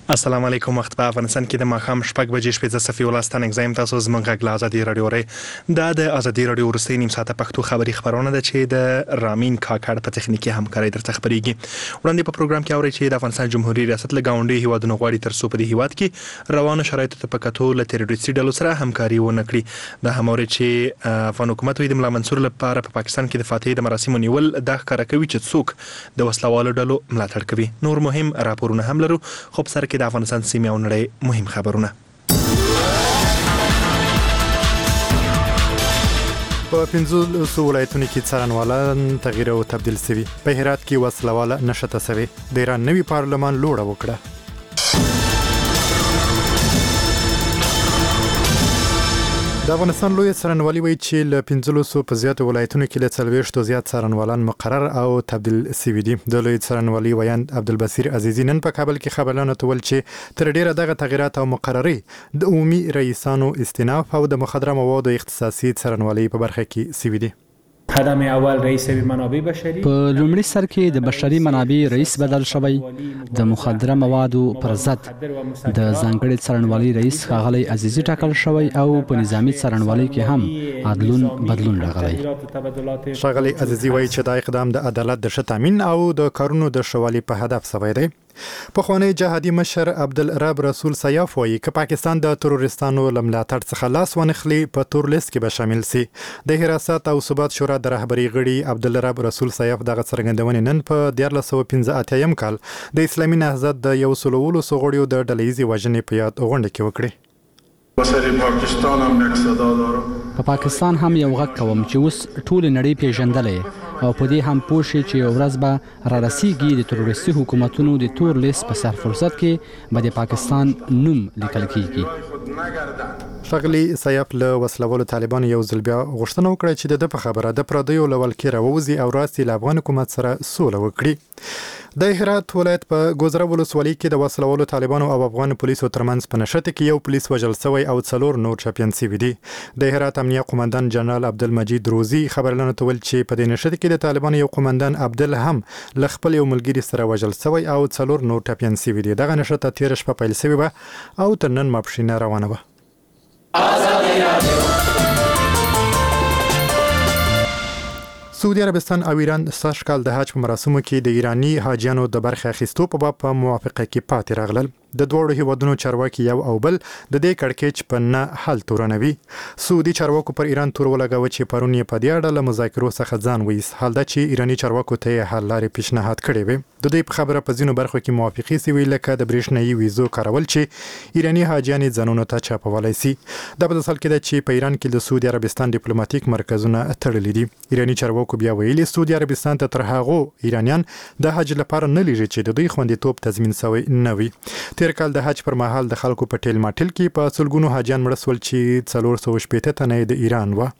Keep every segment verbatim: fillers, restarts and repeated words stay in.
السلام علیکم. وخت په افغانستان کې د ماښام شپږ بجې شپږ صفحې ولستان اگزایم تاسو زموږ غږ له ازادي رادیو ری دا د ازادي رادیو وروستۍ نیم ساعته پښتو خبري خبرونه ده چې د رامین کاکړ په تخنیکی همکارۍ درته خبريږي. وړاندې په پروګرام کې اوري چې د افغانستان جمهوریت ریاست له گاونډي هیوادونو غواړي تر څو په دې هیواد کې روانه شرایطو ته په کتو له تروریستي ډلو سره همکاري ونه کړي. د هموري چې افغان حکومت د ملا منصور لپاره په پاکستان کې د فاتحې د مراسمو نیول د ښکارا کوي چې څوک د وسلوالو ډلو ملاتړ کوي. نور مهم راپورونه هم لرو خو په سر کې د افغانستان سیمه نړۍ مهم خبرونه. په پنځلسو ولایتونو کې څارنوالان تغییر او تبدیل شوي. په هرات کې وسلواله نشته شوي. د ایران نوي پارلمان لوړه وکړه. د افغانستان لوی څارنوالي وایي چې له پنځلسو په زیاتو ولایتونو کې له څلوېښتو زیات څارنوالان مقرر او تبدیل شوي دي. د لوی څارنوالي ویاند عبدالبصیر عزیزي نن په کابل کې خبرونه تول چې تر ډیره دغه تغیرات او مقرري د عمومي رئیسانو استیناف او د مخدره موادو اختصاصي څارنوالي په برخه کې شوي دي. قدم اول رئیس منابع بشري په لومړي سر کې د بشري منابع رئیس بدل شوی. د مخدره موادو پر ضد د ځانګړي څارنوالي رئیس ښاغلی عزیزي ټاکل شوی او په نظامی څارنوالي کې هم عدلون بدلون راغلی. ښاغلی عزیزي وایي چې دا اقدام د عدالت د ښه تامین او د کارونو د ښه والي په هدف شوی دی. پخوانی جهادي مشر عبدالرب رسول سیاف وایي که پاکستان د تروریستانو له ملاتړ څخه لاس ونخلي په تور لیست کې به شامل سي. د حراست او ثبات شورا د رهبري غړي عبدالرب رسول سیاف دغه څرګندونې نن په دیارلس سوه پنځه اتیا یم کال د اسلامي نهضت د یو سلو ولسو غړیو د ډلهییزې وژنې په یاد غونډه کې وکړې. په پاکستان هم یو غږ کوم چې اوس ټول نړۍ پیژندلې او په دې هم پوه شي چې یو ورځ به را رسیږي د تروریستي حکومتونو د تور لیست په سر فرصت کې به د پاکستان نوم لیکل کیږي. ښاغلی سیاف له وسلوالو طالبانو یو ځل بیا غوښتنه وکړه چې د په خبره د پردیو له ولکې راووځي او راستي له افغان حکومت سره سوله وکړي. د هرات ولایت په ګوزره ولسوالۍ کې د وسلوالو طالبانو او افغان پولیسو ترمنځ په نښته کې یو پولیس وژل شوی او څلور نور ټپیان شوي دي. د هرات امنیه قومندان جنرال عبدالمجید روزي خبرونه تول چې په دې نښته کې د طالبانو یو قومندان عبدل هم له خپل یو ملګري سره وژل شوی او څلور نور ټپیان شوي دي. دغه نښته تېره شپه پیل شوې وه او تر نن ماپښینه روانه وه. سعودي عربستان او ایران سږ کال د حج په مراسمو کې د ایرانی حاجیانو د برخه اخیستو په باب په موافقه کې پاتې راغلل. د دوړو هیوادونو چارواکي یو او بل د دې کړکېچ په نه حل تورنوي. سعودي چارواکو پر ایران تور ولګاوه چې پرون یې په دې اړه له مذاکرو څخه ځان وایست. حال دا چې ایرانی چارواکو ته یې حل لارې پیشنهاد کړې وې. د دوی په خبره په ځینو برخو کې موافقې شوې لکه د برېښنایي ویزو کارول چې ایرانی حاجیانې ځانونو ته چاپولی سي. دا په داسې حال کې ده چې په ایران کې د سعودي عربستان ډیپلوماټیک مرکزونه تړلي دي. ایرانی چارواکو بیا ویلي سعودي عربستان ته تر هغو ایرانیان د حج لپاره نه لیږي چې د دوی خوندیتوب تضمین شوی نه وي. تیر کال د حج پر مهال د خلکو په ټیل ماټیل کې په سلګونو حاجیان مړه شول چې څلور سوه شپېته تنه د ایران وه.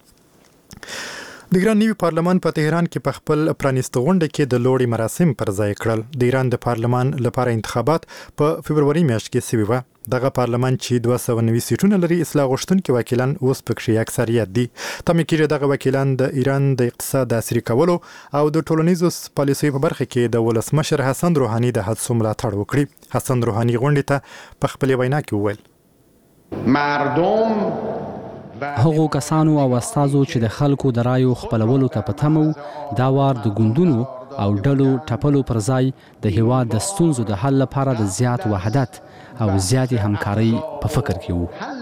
د ایران نوي پارلمان په تهران کې په خپل پرانیسته غونډه کې د لوړې مراسم پر ځای کړل. د ایران د پارلمان لپاره انتخابات په فبروري میاشت کې شوي وه. دغه پارلمان چې دوه سوه نوي سیټونه لري اصلاح غوښتونکي وکیلان اوس پکښې اکثریت دي. تمه کېږي دغه وکیلان د ایران د اقتصاد د عصري کولو او د ټولنیزو پالیسیو په برخه کې د ولسمشر حسن روحاني د هڅو ملاتړ وکړي. حسن روحاني غونډې ته په خپلې وینا کې وویل مردم هغو کسانو او استازو چې د خلکو د رایو خپلولو ته په تمه وو دا وار د ګوندونو او ډلو ټپلو پر ځای د هیواد د ستونزو د حل لپاره د زیات وحدت او زیاتې همکارۍ په فکر کې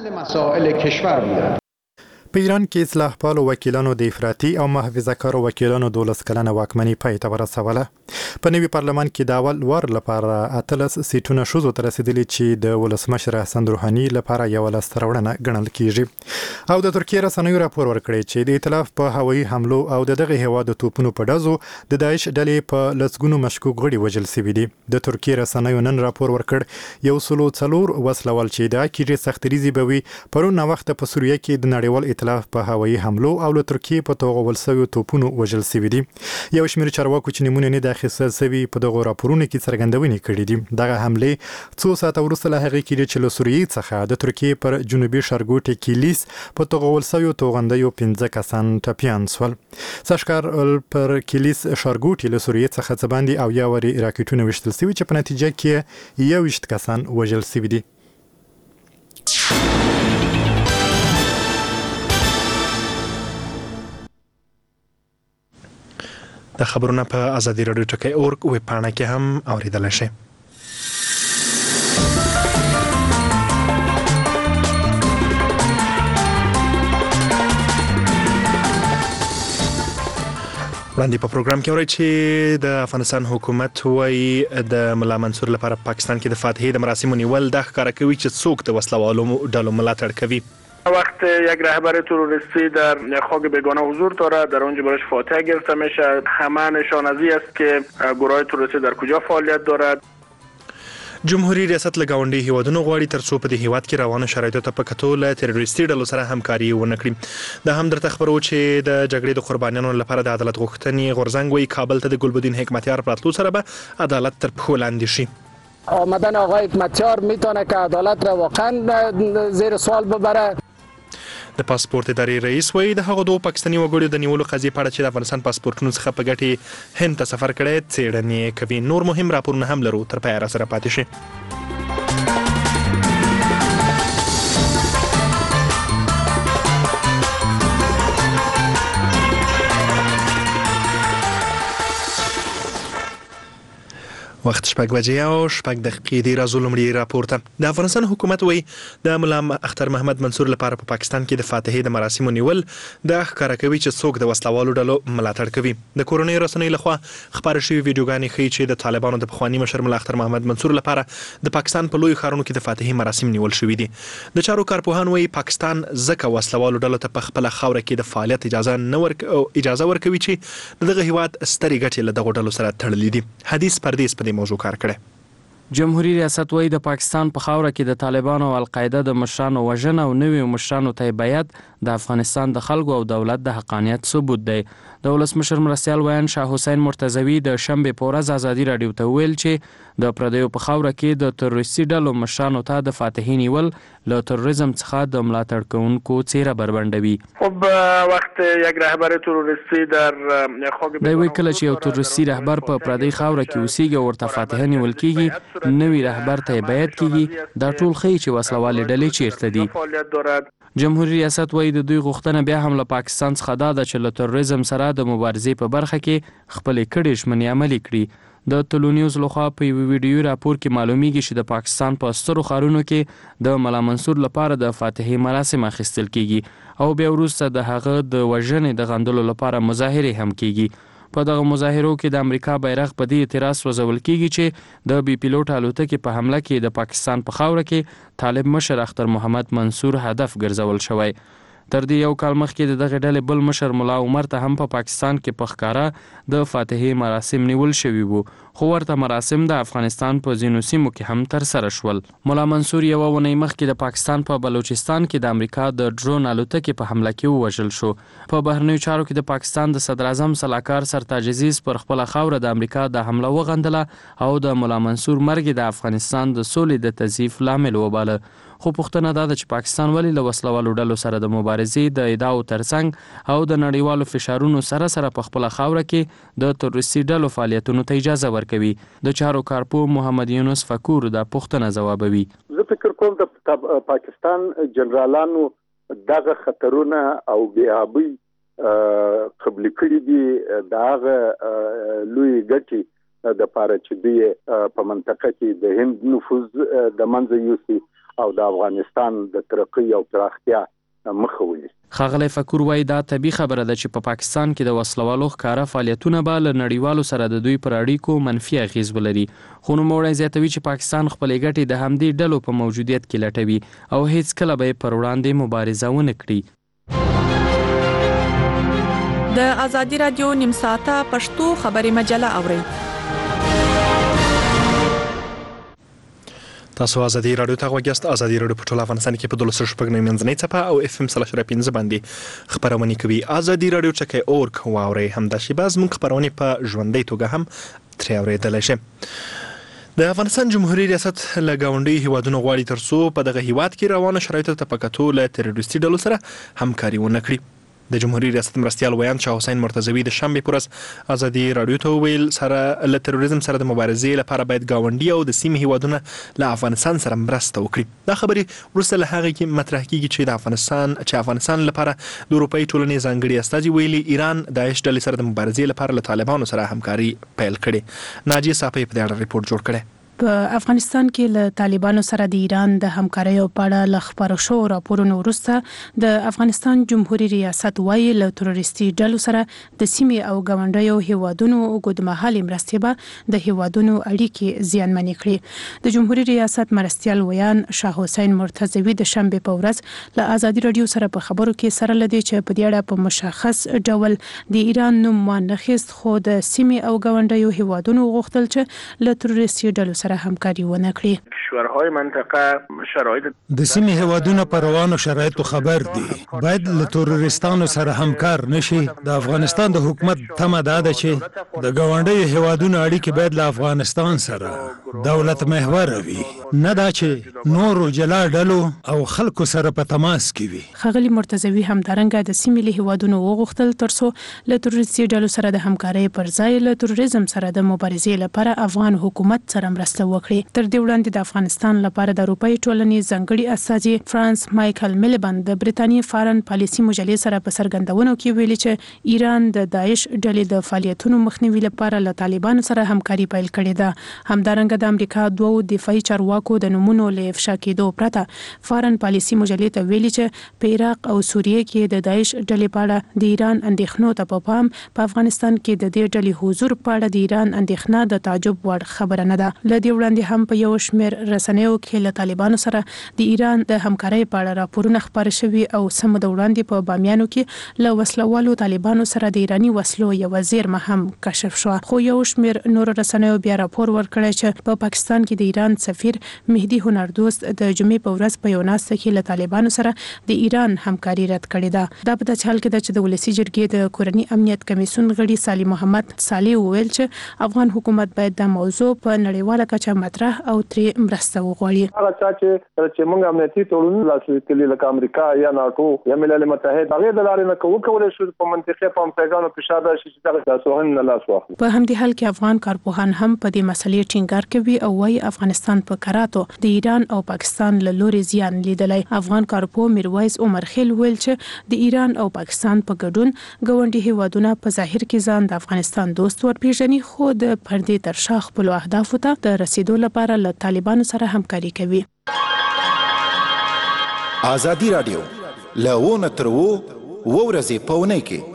وو. په ایران کې اصلاح پالو وکیلانو د افراطي او محافظه کارو وکیلانو دولس کلنه واکمني پای ته ورسوله. په نوي پارلمان کې د اول وار لپاره اتلس سیټونه ښځو ته رسېدلي چې د ولسمشر حسن روحاني لپاره یوه لاسته راوړنه ګڼل کېږي. او د ترکیې رسنیو راپور ورکړی چې د ائتلاف په هوایي حملو او د دغه هیواد د توپونو په ډزو د داعش ډلې په لسګونو مشکوک غړي وژل شوي دي. د ترکیې رسنیو نن راپور ورکړ یو سلو څلور وسلوال چې ادعا کېږي سختریزي به وي پرون ناوخته په سوریه کې د نړیوال خلاف په هوایي حملو او له ترکیې په توغول شویو توپونو وژل شوي دي. یو شمېر چارواکو چې نمونه نه د اخیستل شوي په دغو راپورونو کې څرګندونې کړې دي. دغه حملې څو ساعته وروسته له هغې کېدې چې له سوریې څخه د ترکیې پر جنوبي ښارګوټي کیلیس په توغول شویو توغندیو پنځه کسان ټپیان شول. سږکال پر کیلیس ښارګوټي له سوریې څخه څه باندې او یا وارې راکټونه ویشتل شوي چې په نتیجه کې یوویشت کسان وژل شوي دي. د خبرونه په ازادي راډیو ټکی اورګ ویب پاڼه کې هم اوریدلی شئ. وړاندې په پروګرام کې اورئ چې د افغانستان حکومت وایي د ملا منصور لپاره پاکستان کې د فاتحې د مراسمو نیول دا ښکاره کوي چې څوک د وسلوالو ډلو ملاتړ کوي. وقت یک رهبر تروریستی در خاک بیگانه حضور دارد در اونجا برایش فاتحه گرفته میشه. همه نشانازی است که گروه تروریستی در کجا فعالیت دارد. جمهوریت ریاست له ګاونډي هیوادونو غواړي ترڅو په دې هیواد کې روانو شرایطو ته په کتو له تروریستي ډلو سره همکاري ونه کړي. دا هم درته خبرو چې د جګړې د قربانیانو لپاره د عدالت غوښتنې غورځنګ وایي کابل ته د ګلبدین حکمتیار په راتلو سره به عدالت تر پښو لاندې شي. آمدن آقای حکمتیار میتونه که عدالت را واقعا زیر سوال ببره. د پاسپورت ادارې رئیس وایي د هغو دوه پاکستاني وګړو د نیولو قضیې په اړه چې د افغانستان پاسپورټونو څخه په ګټې هند ته سفر کړی څېړنې کوي. نور مهم راپورونه هم لرو، تر پایه راسره پاتې شئ. وخت شپږ بجې او شپږ دقیقې دی. راځو لومړی راپور ته. د افغانستان حکومت وایي د ملا اختر محمد منصور لپاره په پاکستان کې د فاتحې د مراسمو نیول دا ښکاره کوي چې څوک د وسلوالو ډلو ملاتړ کوي. د کورنیو رسنیو لخوا خپاره شوي ویډیوګانې ښیي چې د طالبانو د پخواني مشر ملا اختر محمد منصور لپاره د پاکستان په لویو ښارونو کې د فاتحې مراسم نیول شوي دي. د چارو کارپوهان وایي پاکستان ځکه وسلوالو ډلو ته په خپله خاوره کې د فعالیت اجازه نه ورک اجازه ورکوي چې د دغه هیواد سترې ګټې له دغو ډلو سره تړلې دي. حدیث پردیس په دې موضوع کار کړی. جمهوریت ریاست وایي د پاکستان په خاوره کې د طالبانو او القاعده د مشرانو وژنه او نویو مشرانو ته بیعت د افغانستان د خلکو او دولت د حقانیت ثبوت دی. د ولسمشر مرستیال ویان شاه حسین مرتضوي د شنبې په ورځ ازادي راډیو ته ویل چې د پردیو په خاوره کې د تروریستي ډلو مشرانو ته د فاتحې نیول له تروریزم څخه د ملاتړ کوونکو څیره بربنډوي. خب وخت یک رهبر تروریستی در خاک دی وی کله چې یو تروریستي رهبر په پردی خاوره کې اوسېږي او ورته فاتحه نیول کیږي، نوی رهبر ته بیعت کیږي، دا ټول ښیي چې وسلوالې ډلې چیرته دي. جمهوریت ریاست وایي د دوی غوښتنه بیا هم له پاکستان څخه دا ده چې له تروریزم سره د مبارزې په برخه کې خپلې کړې ژمنې عملي کړي. د تلونیوز لخوا په یو ویډیو راپور کې معلومیږي چې د پاکستان په سترو ښارونو کې د ملا منصور لپاره د فاتحې مراسم اخیستل کیږي او بیا وروسته د هغه د وژنې د غندلو لپاره مظاهرې هم کیږي. په دغه مظاهرو کې د امریکا بیرغ په دې اعتراض سوځول کیږي چې د بي پیلوټ الوتکې په حمله کې د پاکستان په خاوره کې طالب مشر اختر محمد منصور هدف ګرځول شوی. تر دې یو کال مخکې د دغه ډلې بل مشر ملا عمر ته هم په پاکستان کې په ښکاره د فاتحې مراسم نیول شوي وو، خو ورته مراسم د افغانستان په ځینو سیمو کې هم ترسره شول. ملا منصور یوه اونۍ مخکې د پاکستان په بلوچستان کې د امریکا د ډرون الوتکې په حمله کې ووژل شو. په بهرنیو چارو کې د پاکستان د صدر اعظم سلاکار سرتاج عزیز پر خپله خاوره د امریکا د حمله وغندله او د ملا منصور مرګ د افغانستان د سولې د تضعیف لامل وباله. خو پوښتنه دا ده چې پاکستان ولې له وسلوالو ډلو سره د مبارزې د ادعاو ترڅنګ او د نړیوالو فشارونو سره سره په خپله خاوره کې د تروریستي ډلو فعالیتونو ته اجازه ورکوي. د چارو کارپوه محمد یونس فکور دا پوښتنه ځوابوي. زه فکر کوم د پاکستان جنرالانو دغه خطرونه او بېآبۍ قبلي کړي دي د هغه لوی ګټې دپاره چې دوی په منطقه کې د هند نفوذ د منځه یوسي او د افغانستان د ترقۍ او پراختیا مخه ونیسي. ښاغلی فکور وایي دا طبیعي خبره ده چې په پا پاکستان کې د وسلوالو ښکاره فعالیتونه به له نړیوالو سره د دوی پر اړیکو منفي اغیز ولري. خو نوموړی زیاتوي چې پاکستان خپلې ګټې د همدې ډلو په موجودیت کې لټوي او هیڅکله به یې پر وړاندې مبارزه ونه کړي. د ازادي راډیو نیم ساعته پښتو خبري مجله اورئ. تاسو ازادي رادیو ته غوښتل ازادي رادیو په ټول افغانستان کې په دولس شپږ نه منځنۍ چپه او اف ام صلی الله علیه وسلم باندې خبرونه کوي. ازادي رادیو چکه اورک واوري هم د شیباز مون خبرونه په ژوندۍ توګه هم تر اوریدل شي. د افغانستان جمهوریت ریاست لګاونډي هیوادونو غواړي ترڅو په دغه هیواد کې روانه شرایطو ته په کتو له تروریستي ډلو سره همکاري ونه کړي. د جمهوریت ریاست مرستیال ویان شاه حسین مرتضوی د شنبه پر ورځ ازادي رادیو ته ویل سره له تروریزم سره د مبارزې لپاره باید گاونډي او د سیمې هیوادونه له افغانستان سره مرسته وکړي. دا خبرې وروسته له هغه کې مطرح کیږي چې د افغانستان چې افغانستان لپاره د اروپאי ټولنې ځانګړي استازي ویلي ایران داعش ډلې سره د مبارزې لپاره له طالبانو سره همکاري پیل کړي. ناجیه صافی په دې اړه ریپورت جوړ کړی. په افغانستان کې له طالبانو سره د ایران د همکارۍ په اړه ل خبرو شو راپورونو وروسته د افغانستان جمهوریت ریاست وايي له تروریستي ډلو سره د سیمې او ګاونډیو هیوادونو اوږدمهالي مرستې به د هیوادونو اړیکې زیانمنې کړي. د جمهوریت ریاست مرستیال ویان شاه حسین مرتضوی د شنبه په ورځ له ازادي رادیو سره په خبرو کې سره لدی چې په دې اړه په مشخص ډول د ایران نوم وانخیست، خو د سیمې او ګاونډیو هیوادونو غوښتل چې له تروریستي ډلو سره همکاري ونه کړي. کشورهای منطقه شرایط د سیمې هیوادونو پر روانو شرایطو خبر دي، باید له تروریستانو سره همکار نشي. د افغانستان د حکومت تمه دا ده چې د ګاونډیو هیوادونو اړیکې باید له افغانستان سره دولت محور وي، نه دا چې نورو جلا ډلو او خلکو سره په تماس کې وي. ښاغلي مرتضوی همدارنګه د سیمې له هیوادونو وغوښتل ترڅو له تروریستي ډلو سره د همکارۍ پر ځای له تروریزم سره د مبارزې لپاره افغان حکومت سره مرسته وکړي. تر دې وړاندې د افغانستان لپاره د اروپאי ټولنې ځانګړي استازي فرانس مایکل میلبند د برېټانیا فارن پالیسي مجلې سره په څرګندونو کې ویلي چې ایران د داعش ډلې د فعالیتونو مخنیوي لپاره له طالبانو سره همکاري پیل کړې ده. همدارنګه د امریکا دوو دفاعي چارواکو د نومونو له افشا کېدو پرته فارن پالیسي مجلې ته ویلي چې په عراق او سوریه کې د داعش ډلې په اړه د ایران اندېښنو ته په پام په افغانستان کې د دې ډلې حضور په اړه د ایران اندېښنه د تعجب وړ خبره نه ده. لدی وړاندې هم په یو شمېر رسنیو کې له طالبانو سره د ایران د همکارۍ په اړه راپورونه خبر شوي او سم د وړاندې په بامیانو کې له وسلوالو طالبانو سره د ایرانی وسلو یو زیرمه هم کشف شو. خو یو شمېر نور رسنیو بیا راپور ورکړی چې په پاکستان کې د ایران سفیر مهدي هنردوست د جمعې په ورځ په یو ناسته کې له طالبانو سره د ایران همکاري رد کړې ده. دا په داسې حال کې ده چې د ولسی جرګې د کورنی امنیت کمیسیون غړي سالي محمد صالح وویل چې افغان حکومت باید د موضوع په نړیواله کچه مطرح او ترې مرسته وغواړي. هغه چې چې موږ امنیتي تړونونه لاسلیک کړي لکه امریکا یا ناتو یا ملل متحد هغه د لارې نه کوو کولای شو په منطقه په امریکانو فشار راشي چې دا تاسو هم نه لاس واخلي. په همدې حال کې افغان کارپوهان هم په دې مسلې ټینګار کوي او وايي افغانستان په کراتو د ایران او پاکستان له لوري زیان لیدلی. افغان کارپوه میرویس عمر خیل ویل چې د ایران او پاکستان په ګډون ګاونډي هیوادونه په ظاهر کې ځان د افغانستان دوست ورپېژني، خو د پردې تر شا خپل اهدافو ته د رسیدو لپاره له طالبانو سره همکاري کوي. ازادي رادیو لونه ترو ورځې پونه کې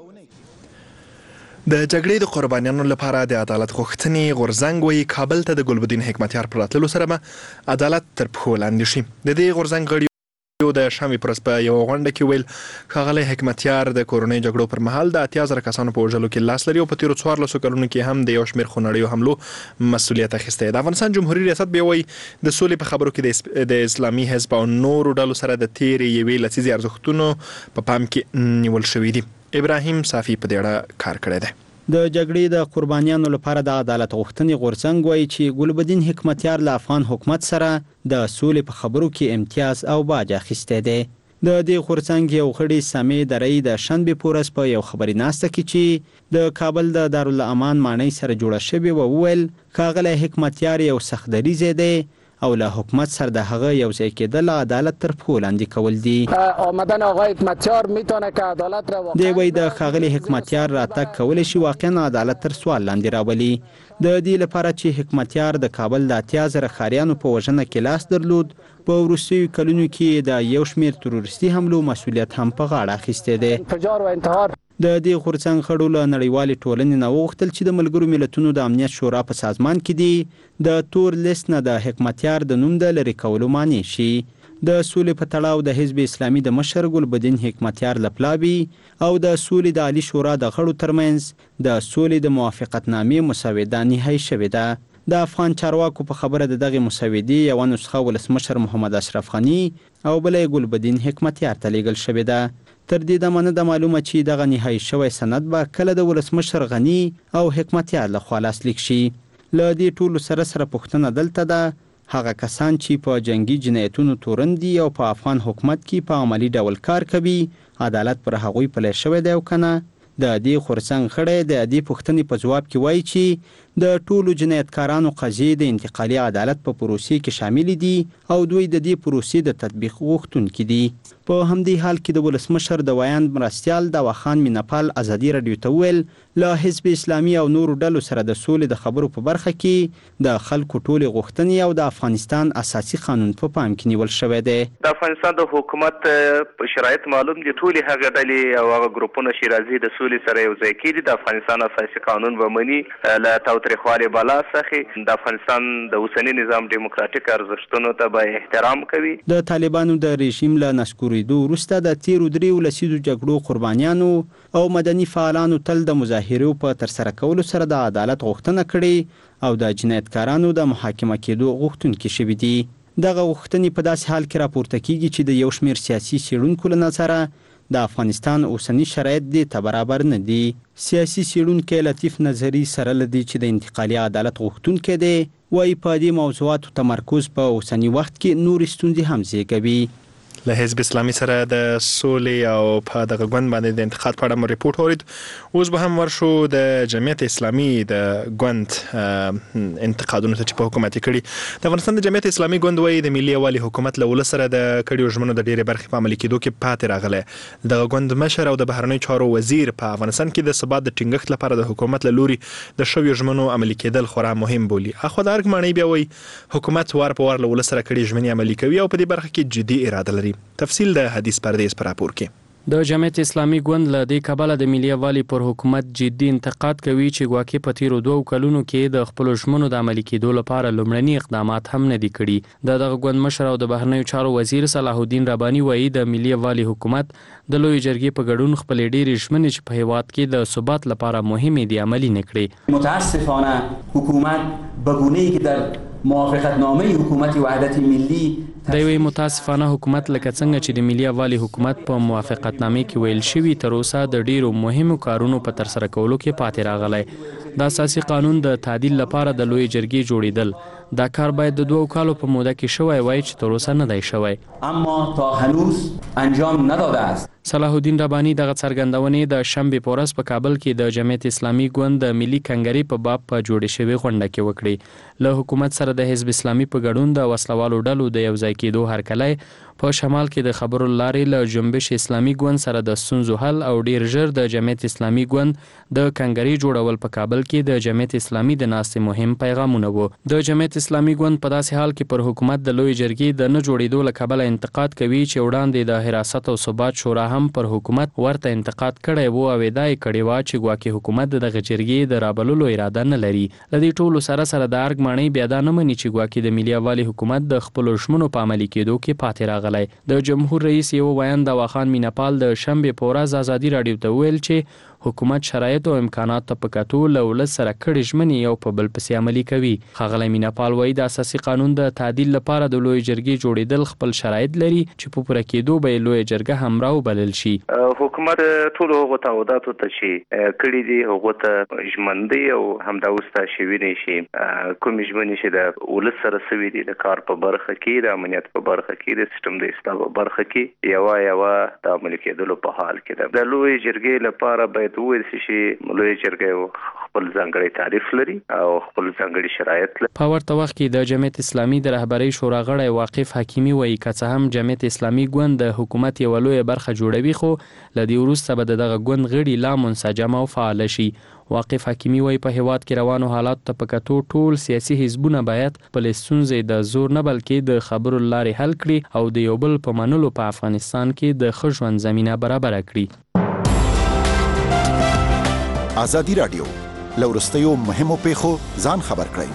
د جګړې د قربانیانو لپاره د عدالت غوښتنې غورځنګ وایي کابل ته د ګلبدین حکمتیار پر راتللو سره به عدالت تر پښو لاندې شي. د دې غورځنګ غړي د شامي پرس په یو غونډه کې ویل ښاغلی حکمتیار د کورنۍ جګړو پر مهال د اتیا زره کسانو په وژلو کې لاس لري او په تیرو څوارلسو کلونو کې هم د یو شمېر خونړیو حملو مسؤلیت اخیستی. د افغانستان جمهوریت ریاست بیا وایي د سولې په خبرو کې د اسلامي حزب او نورو ډلو سره د تیرې یوې لسیزې ارزښتونو په پام کې نیول شوي دي. ابراهیم صافی په دې اړه کار کړی دی. د جګړې د قربانیانو لپاره د عدالت غوښتنې غورځنګ وایي چې ګلبدین حکمتیار له افغان حکومت سره د سولې په خبرو کې امتیاز او باج اخیستی دی. د دې غورځنګ یو غړي سمې درې د شنبې په ورځ په یو خبري ناسته کې چې د کابل د دارالامان ماڼۍ سره جوړه شوې و وویل ښاغلی حکمتیار یو سختدریځی دی او له حکومت سره د هغه یو ځای کېدل عدالت تر پښو لاندې کول دي. آمدن آقای حکمتیار میتونه که عدالت را دی وایي د ښاغلي حکمتیار راتګ کولی شي واقعا عدالت تر سوال لاندې راولي. د دې لپاره چې حکمتیار د کابل د اتیا زره ښاریانو په وژنه کې لاس درلود، په وروستیو کلونو کې د یو شمېر تروریستي حملو مسؤلیت هم په غاړه اخیستی دی. فجار و انتحار د دې غورځنګ غړو له نړیوالې ټولنې نه وغوښتل چې د ملګرو ملتونو د امنیت شورا په سازمان کې دي د تور لیست نه د حکمتیار د نوم د لرې کولو معنی شي. د سولې په تړاو د حزب اسلامي د مشر ګلبدین حکمتیار لپلاوي او د سولې د عالی شورا د غړو ترمنځ د سولې د موافقتنامې مسوده نهایی شوې ده. د افغان چارواکو په خبره د دغه مسودې یو نسخه ولسمشر محمد اشرف غنی او بلې ګلبدین حکمتیار ته لیږل شوې ده. تر دې دمه نه ده معلومه چې دغه نهایي شوی سند به کله د ولسمشر غنی او حکمتیار لخوا لاسلیک شي. له دې ټولو سره سره پوښتنه دلته ده هغه کسان چې په جنگي جنایتونو تورن دي او په افغان حکومت کې په عملی ډول کار کوي عدالت پر هغوی پلی شوی دی او کنه. د دې خرڅنګ خړې د دې پوښتنې په جواب کې وایي چې د ټولو جنایتکارانو قضیې د انتقالي عدالت په پروسې کې شامل دي او دوی د دې پروسې د تطبیق غوښتونکي دي. په همدې حال کې د ولسمشر د ویاند مرستیال داوا خان میناپال ازادي راډیو ته وویل له حزب اسلامي او نورو ډلو سره د سولې د خبرو په برخه کې د خلکو ټولې غوښتنې او د افغانستان اساسي قانون په پام کې نیول شوی دی. د افغانستان د حکومت شرایط معلوم دي. ټولې هغه ډلې او هغه ګروپونه چې راځي د سولې سره یو ځای کېږي د افغانستان اساسي قانون به مني له تاوتریخوالي بلا څخه د افغانستان د اوسني نظام ډیموکراتیک ارزښتونو ته به احترام کوي. د طالبانو د رژیم له نسکورېدو وروسته د تیرو دریو لسیزو جګړو قربانیانو او مدني فعالانو تل د مظاهرو په ترسره کولو سره د عدالت غوښتنه کړې او د جنایتکارانو د محاکمه کېدو غوښتونکي شوي دي. دغه غوښتنې په داسې حال کې راپورته کیږي چې د یو شمېر سیاسي څېړونکو له نظره د افغانستان اوسني شرایط دې ته برابر نه دي. سیاسي څېړونکی لطیف نظري سره له دې چې د انتقالي عدالت غوښتونکی دی وایي په دې موضوعاتو تمرکز په اوسني وخت کې نورې ستونزې هم زیږوي. له حزب اسلامي سره د سولې او په دغه ګوند باندې د انتقاد په اړه مو ریپورت اورید. اوس به هم ورشو د جمعیت اسلامي د ګوند انتقادونو ته چې په حکومت کړي. د افغانستان د جمعیت اسلامي ګوند وایي د ملي یووالي حکومت له ولس سره د کډیو ژمنو د ډېرې برخې په عملي کېدو کې پاتې راغلی. دغه ګوند مشر او د بهرنیو چارو وزیر په افغانستان کې د ثبات د ټینګښت لپاره د حکومت له لوري د شویو ژمنو عملي کېدل خورا مهم بولي. اخو د ارګ معنی بیا وایي حکومت وار په وار له ولس سره کډې ژمنې عملي کوي او په دې برخه کې جدي اراده لري. تفصیل د حدیث پردیس پر راپور کې. د جمعیت اسلامي ګوند له دې کبله د ملي یووالي پر حکومت جدي انتقاد کوي چې ګواکې په تیرو دوو کلونو کې د خپلو ژمنو د عملي کېدو لپاره لومړني اقدامات هم نه دي کړي. د دغه ګوند مشر او د بهرنیو چارو وزیر صلاح الدین رباني وایي د ملي یووالي حکومت د لوی جرګې په ګډون خپلې ډېرې ژمنې چې په هیواد کې د ثبات لپاره مهمې دي عملي نه کړي. متاسفانه حکومت به گونه‌ای که در موافقتنامه حکومت وحدت ملی د یوې متاسفانه حکومت لکه څنګه چې د ملي یووالي حکومت په موافقتنامې کې ویل شوي تر اوسه د ډیرو مهمو کارونو په ترسره کولو کې پاتې راغلی. د اساسي قانون د تعدیل لپاره د لوی جرګې جوړیدل دا کار باید د دوو کالو په موده کې شوی وای چې تر اوسه نه دی شوی اما تا هنوز انجام نداده است. صلاح الدین رباني دغه څرګندونې د شنبې په ورځ په کابل کې د جمعیت اسلامي ګوند د ملي کنګرې په باب په جوړې شوې غونډه کې وکړې. له حکومت سره د حزب اسلامي په ګډون د وسلوالو ډلو د یو ځای کېدو هرکلی په شمال کې د خبرو لارې له جنبش اسلامي ګوند سره د ستونزو حل او ډیر ژر د جمعیت اسلامي ګوند د کنګرې جوړول په کابل کې د جمعیت اسلامي د ناستې مهم پیغامونه وو. د جمعیت اسلامي ګوند په داسې حال کې پر حکومت د لوی جرګې د نه جوړېدو له کبله انتقاد کوي چې وړاندې د حراست او ثبات شورا هم پر حکومت ورته انتقاد کړی وو او ادعا یې کړې وه چې ګواکې حکومت د دغه جرګې د رابللو اراده نه لري. له دې ټولو سره سره د ارګ ماڼۍ بیا دا نه مني چې ګواکې د ملي یووالي حکومت د خپلو ژمنو په عملي کېدو کې پاتې راغلی. د جمهور رئیس یو ویاند داوا خان میناپال د شنبې په ورځ ازادي راډیو ته وویل چې حکومت شرایط او امکانات ته په کتو له ولس سره کړې ژمنې یو په بل پسې عملي کوي. ښاغلی میناپال وایي د اساسي قانون د تعدیل لپاره د لوی جرګې جوړېدل خپل شرایط لري چې په پوره کېدو به یې لویه جرګه هم راوبلل شي. حکومت ټولو هغو تعهداتو ته چې کړي دي هغو ته ژمن دی او همدا اوس ته شوي نه شي. کومې ژمنې چې د ولس سره سوي دي د کار په برخه کې د امنیت په برخه کې د سیسټم د اصلاح په برخه کې یوه یوه د عملي کېدلو په حال کې ده. د لوی جرګې لپاره باید وویل شي چې لوی جرګه خپل ځانګړی تعریف لري او خپل ځانګړي شرایط لري. په ورته وخت کې د جمعیت اسلامي د رهبرۍ شورا غړی واقف حکیمي وایي که څه هم جمعیت اسلامي ګوند د حکومت یوه لویه برخه جوړوي خو له دې وروسته به د دغه ګوند غړي لا منسجم او فعاله شي. واقف حکیمي وایي په هیواد کې روانو حالاتو ته په کتو ټول سیاسي حزبونه باید خپلې ستونزې د زور نه بلکې د خبرو لارې حل کړي او د یو بل په منلو په افغانستان کې د ښه ژوند زمینه برابره کړي. ازادي راډیو له وروستیو مهمو پیښو ځان خبر کړئ.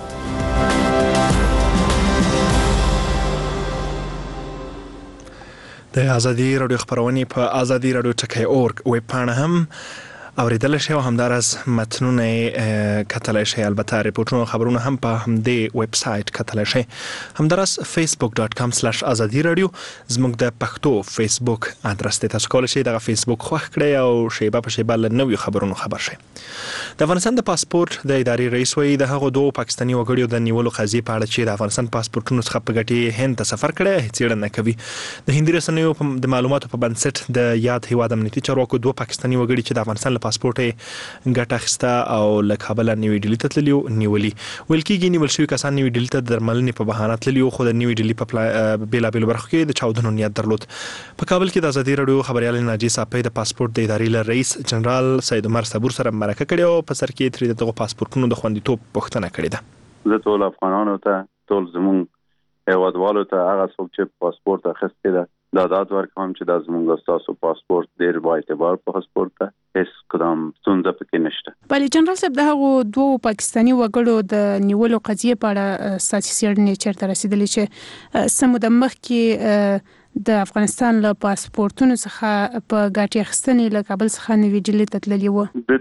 د ازادي راډیو خبرونه په ازادي راډیو ټکی اورګ ویب پاڼه هم اوریدل شي او همدارس متنونه کتل شي البته ریپورتونه خبرونه هم په همدې ویب سټ کتل شي همدارس facebook dot com slash azadi radio زموږ د پښتو فیسبوک ادرس ته تاسو کولای شئ د فیسبوک خوښ کړئ او شیبه په شیبه له نوې خبرونو خبر شئ. د افغانستان د پاسپورت د ادارې رئیس وایي د هغو دوه پاکستاني وګړو د نیولو قضیې په اړه چې د افغانستان پاسپورتونو څخه په ګټې هند ته سفر کړی هیڅ څېړنه نه کوي. د هندي رسنیو د معلوماتو په بنسټ د یاد هیواد امنیتي چارواکو دوه پاکستاني وګړي چې د افغانستان له پاسپورت یې ګټه اخیسته او له کابل نیوي ډیلي ته تللي نیولي. ویل کېږي نیول شوي کسان نیوي ډیلي ته د درملنې په بهانه تللي وو خو د نیوي ډیلي په بېلابېلو برخو کې د چاودنو نیت درلود. په کابل کې د ازادي راډیو خبريال ناجي صاحب د پاسپورت د ادارې له رئیس جنرال سید عمر صبور سره مرکه کړې او په سر کې ترې دغه پاسپورتونو د خوندیتوب پوښتنه کړې ده. زه ټول افغانانو ته ټول زموږ هیوادوالو ته هغه څوک چې پاسپورت اخیستی ده دا داد ورکوم چې دا زموږ تاسو پاسپورت ډېر با اعتبار پاسپورت ده هیڅ قدم ستونزه پکې نشته. بله جنرال صاحب د هغو دوه پاکستاني وګړو د نیولو قضیې په اړه ستاسې څېړنې چېرته رسېدلې چې څه موده مخکې د افغانستان له پاسپورتونو څخه په ګټې اخیستنې له کابل څخه نیوي ډیلي ته تللي وو. د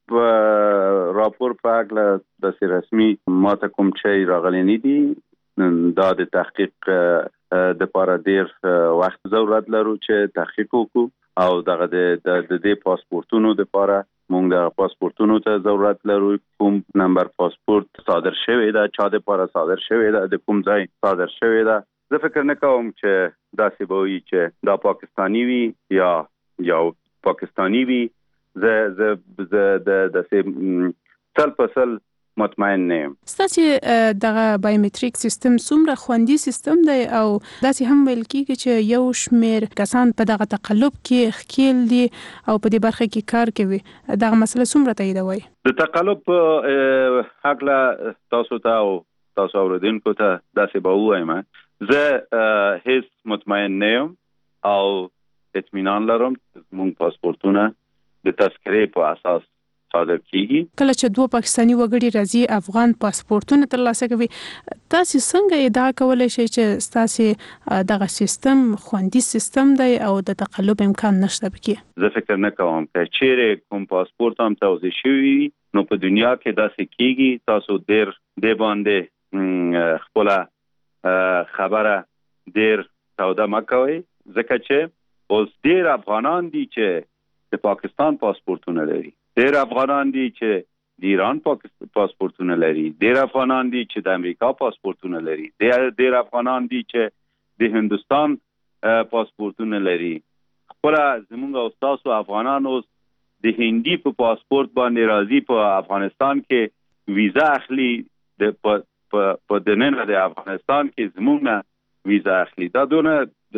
دې راپور په هکله داسې رسمي ماته کوم شی راغلی نه دي. دا د تحقیق د لپاره ډېر وخت ضرورت لرو چې تحقیق وکړو او دغه د دې پاسپورتونو د لپاره موږ د پاسپورتونو ته ضرورت لرو. کوم نمبر پاسپورت صادر شوی ده چا د لپاره صادر شوی ده د کوم ځای صادر شوی ده. زه فکر نه کوم چې داسې به وي چې دا پاکستاني وي یا یا پاکستاني وي. زه زه زه د داسې سل په سل مطمئن نه یم. ستاسې دغه بایومټریک سیستم څومره خوندي سیستم دی او داسې هم ویل کېږي چې یو شمېر کسان په دغه تقلب کې ښکیل دي او په دې برخه کې کار کوي. دغه مسله څومره تاییدوئ؟ د تقلب په هکله تاسو ته او تاسو اوریدونکو ته داسې به ووایم زه هیڅ مطمئن نه یم او اطمینان لرم موږ پاسپورتونه د تذکرې په اساس صادر کیږي. کله چې دوه پاکستاني وګړي راځي افغان پاسپورتونه ترلاسه کوي تاسو څنګه ادعا کولای شئ چې تاسو دغه سیستم خوندي سیستم دی او د تقلب امکان نشته پکې؟ زه فکر نه کوم چې چیرې کوم پاسپورت هم توضیح شوی نو په دنیا کې داسې کیږي. تاسو ډیر د باندې خپل خبره ډیر توده مکوئ ځکه چې اوس ډیر افغانان دي چې د پاکستان پاسپورتونه لري. ډیر افغانان دي چې د ایران پاسپورتونه لري. ډیر افغانان دي چې د امریکا پاسپورتونه لري. ډیر افغانان دي چې د هندستان پاسپورتونه لري. خپل زموږ او تاسو افغانانو د هندي په پاسپورت باندې راځي په افغانستان کې ویزا اخلي د په دننه د افغانستان کې زموږ ویزا اخلي. دا دونه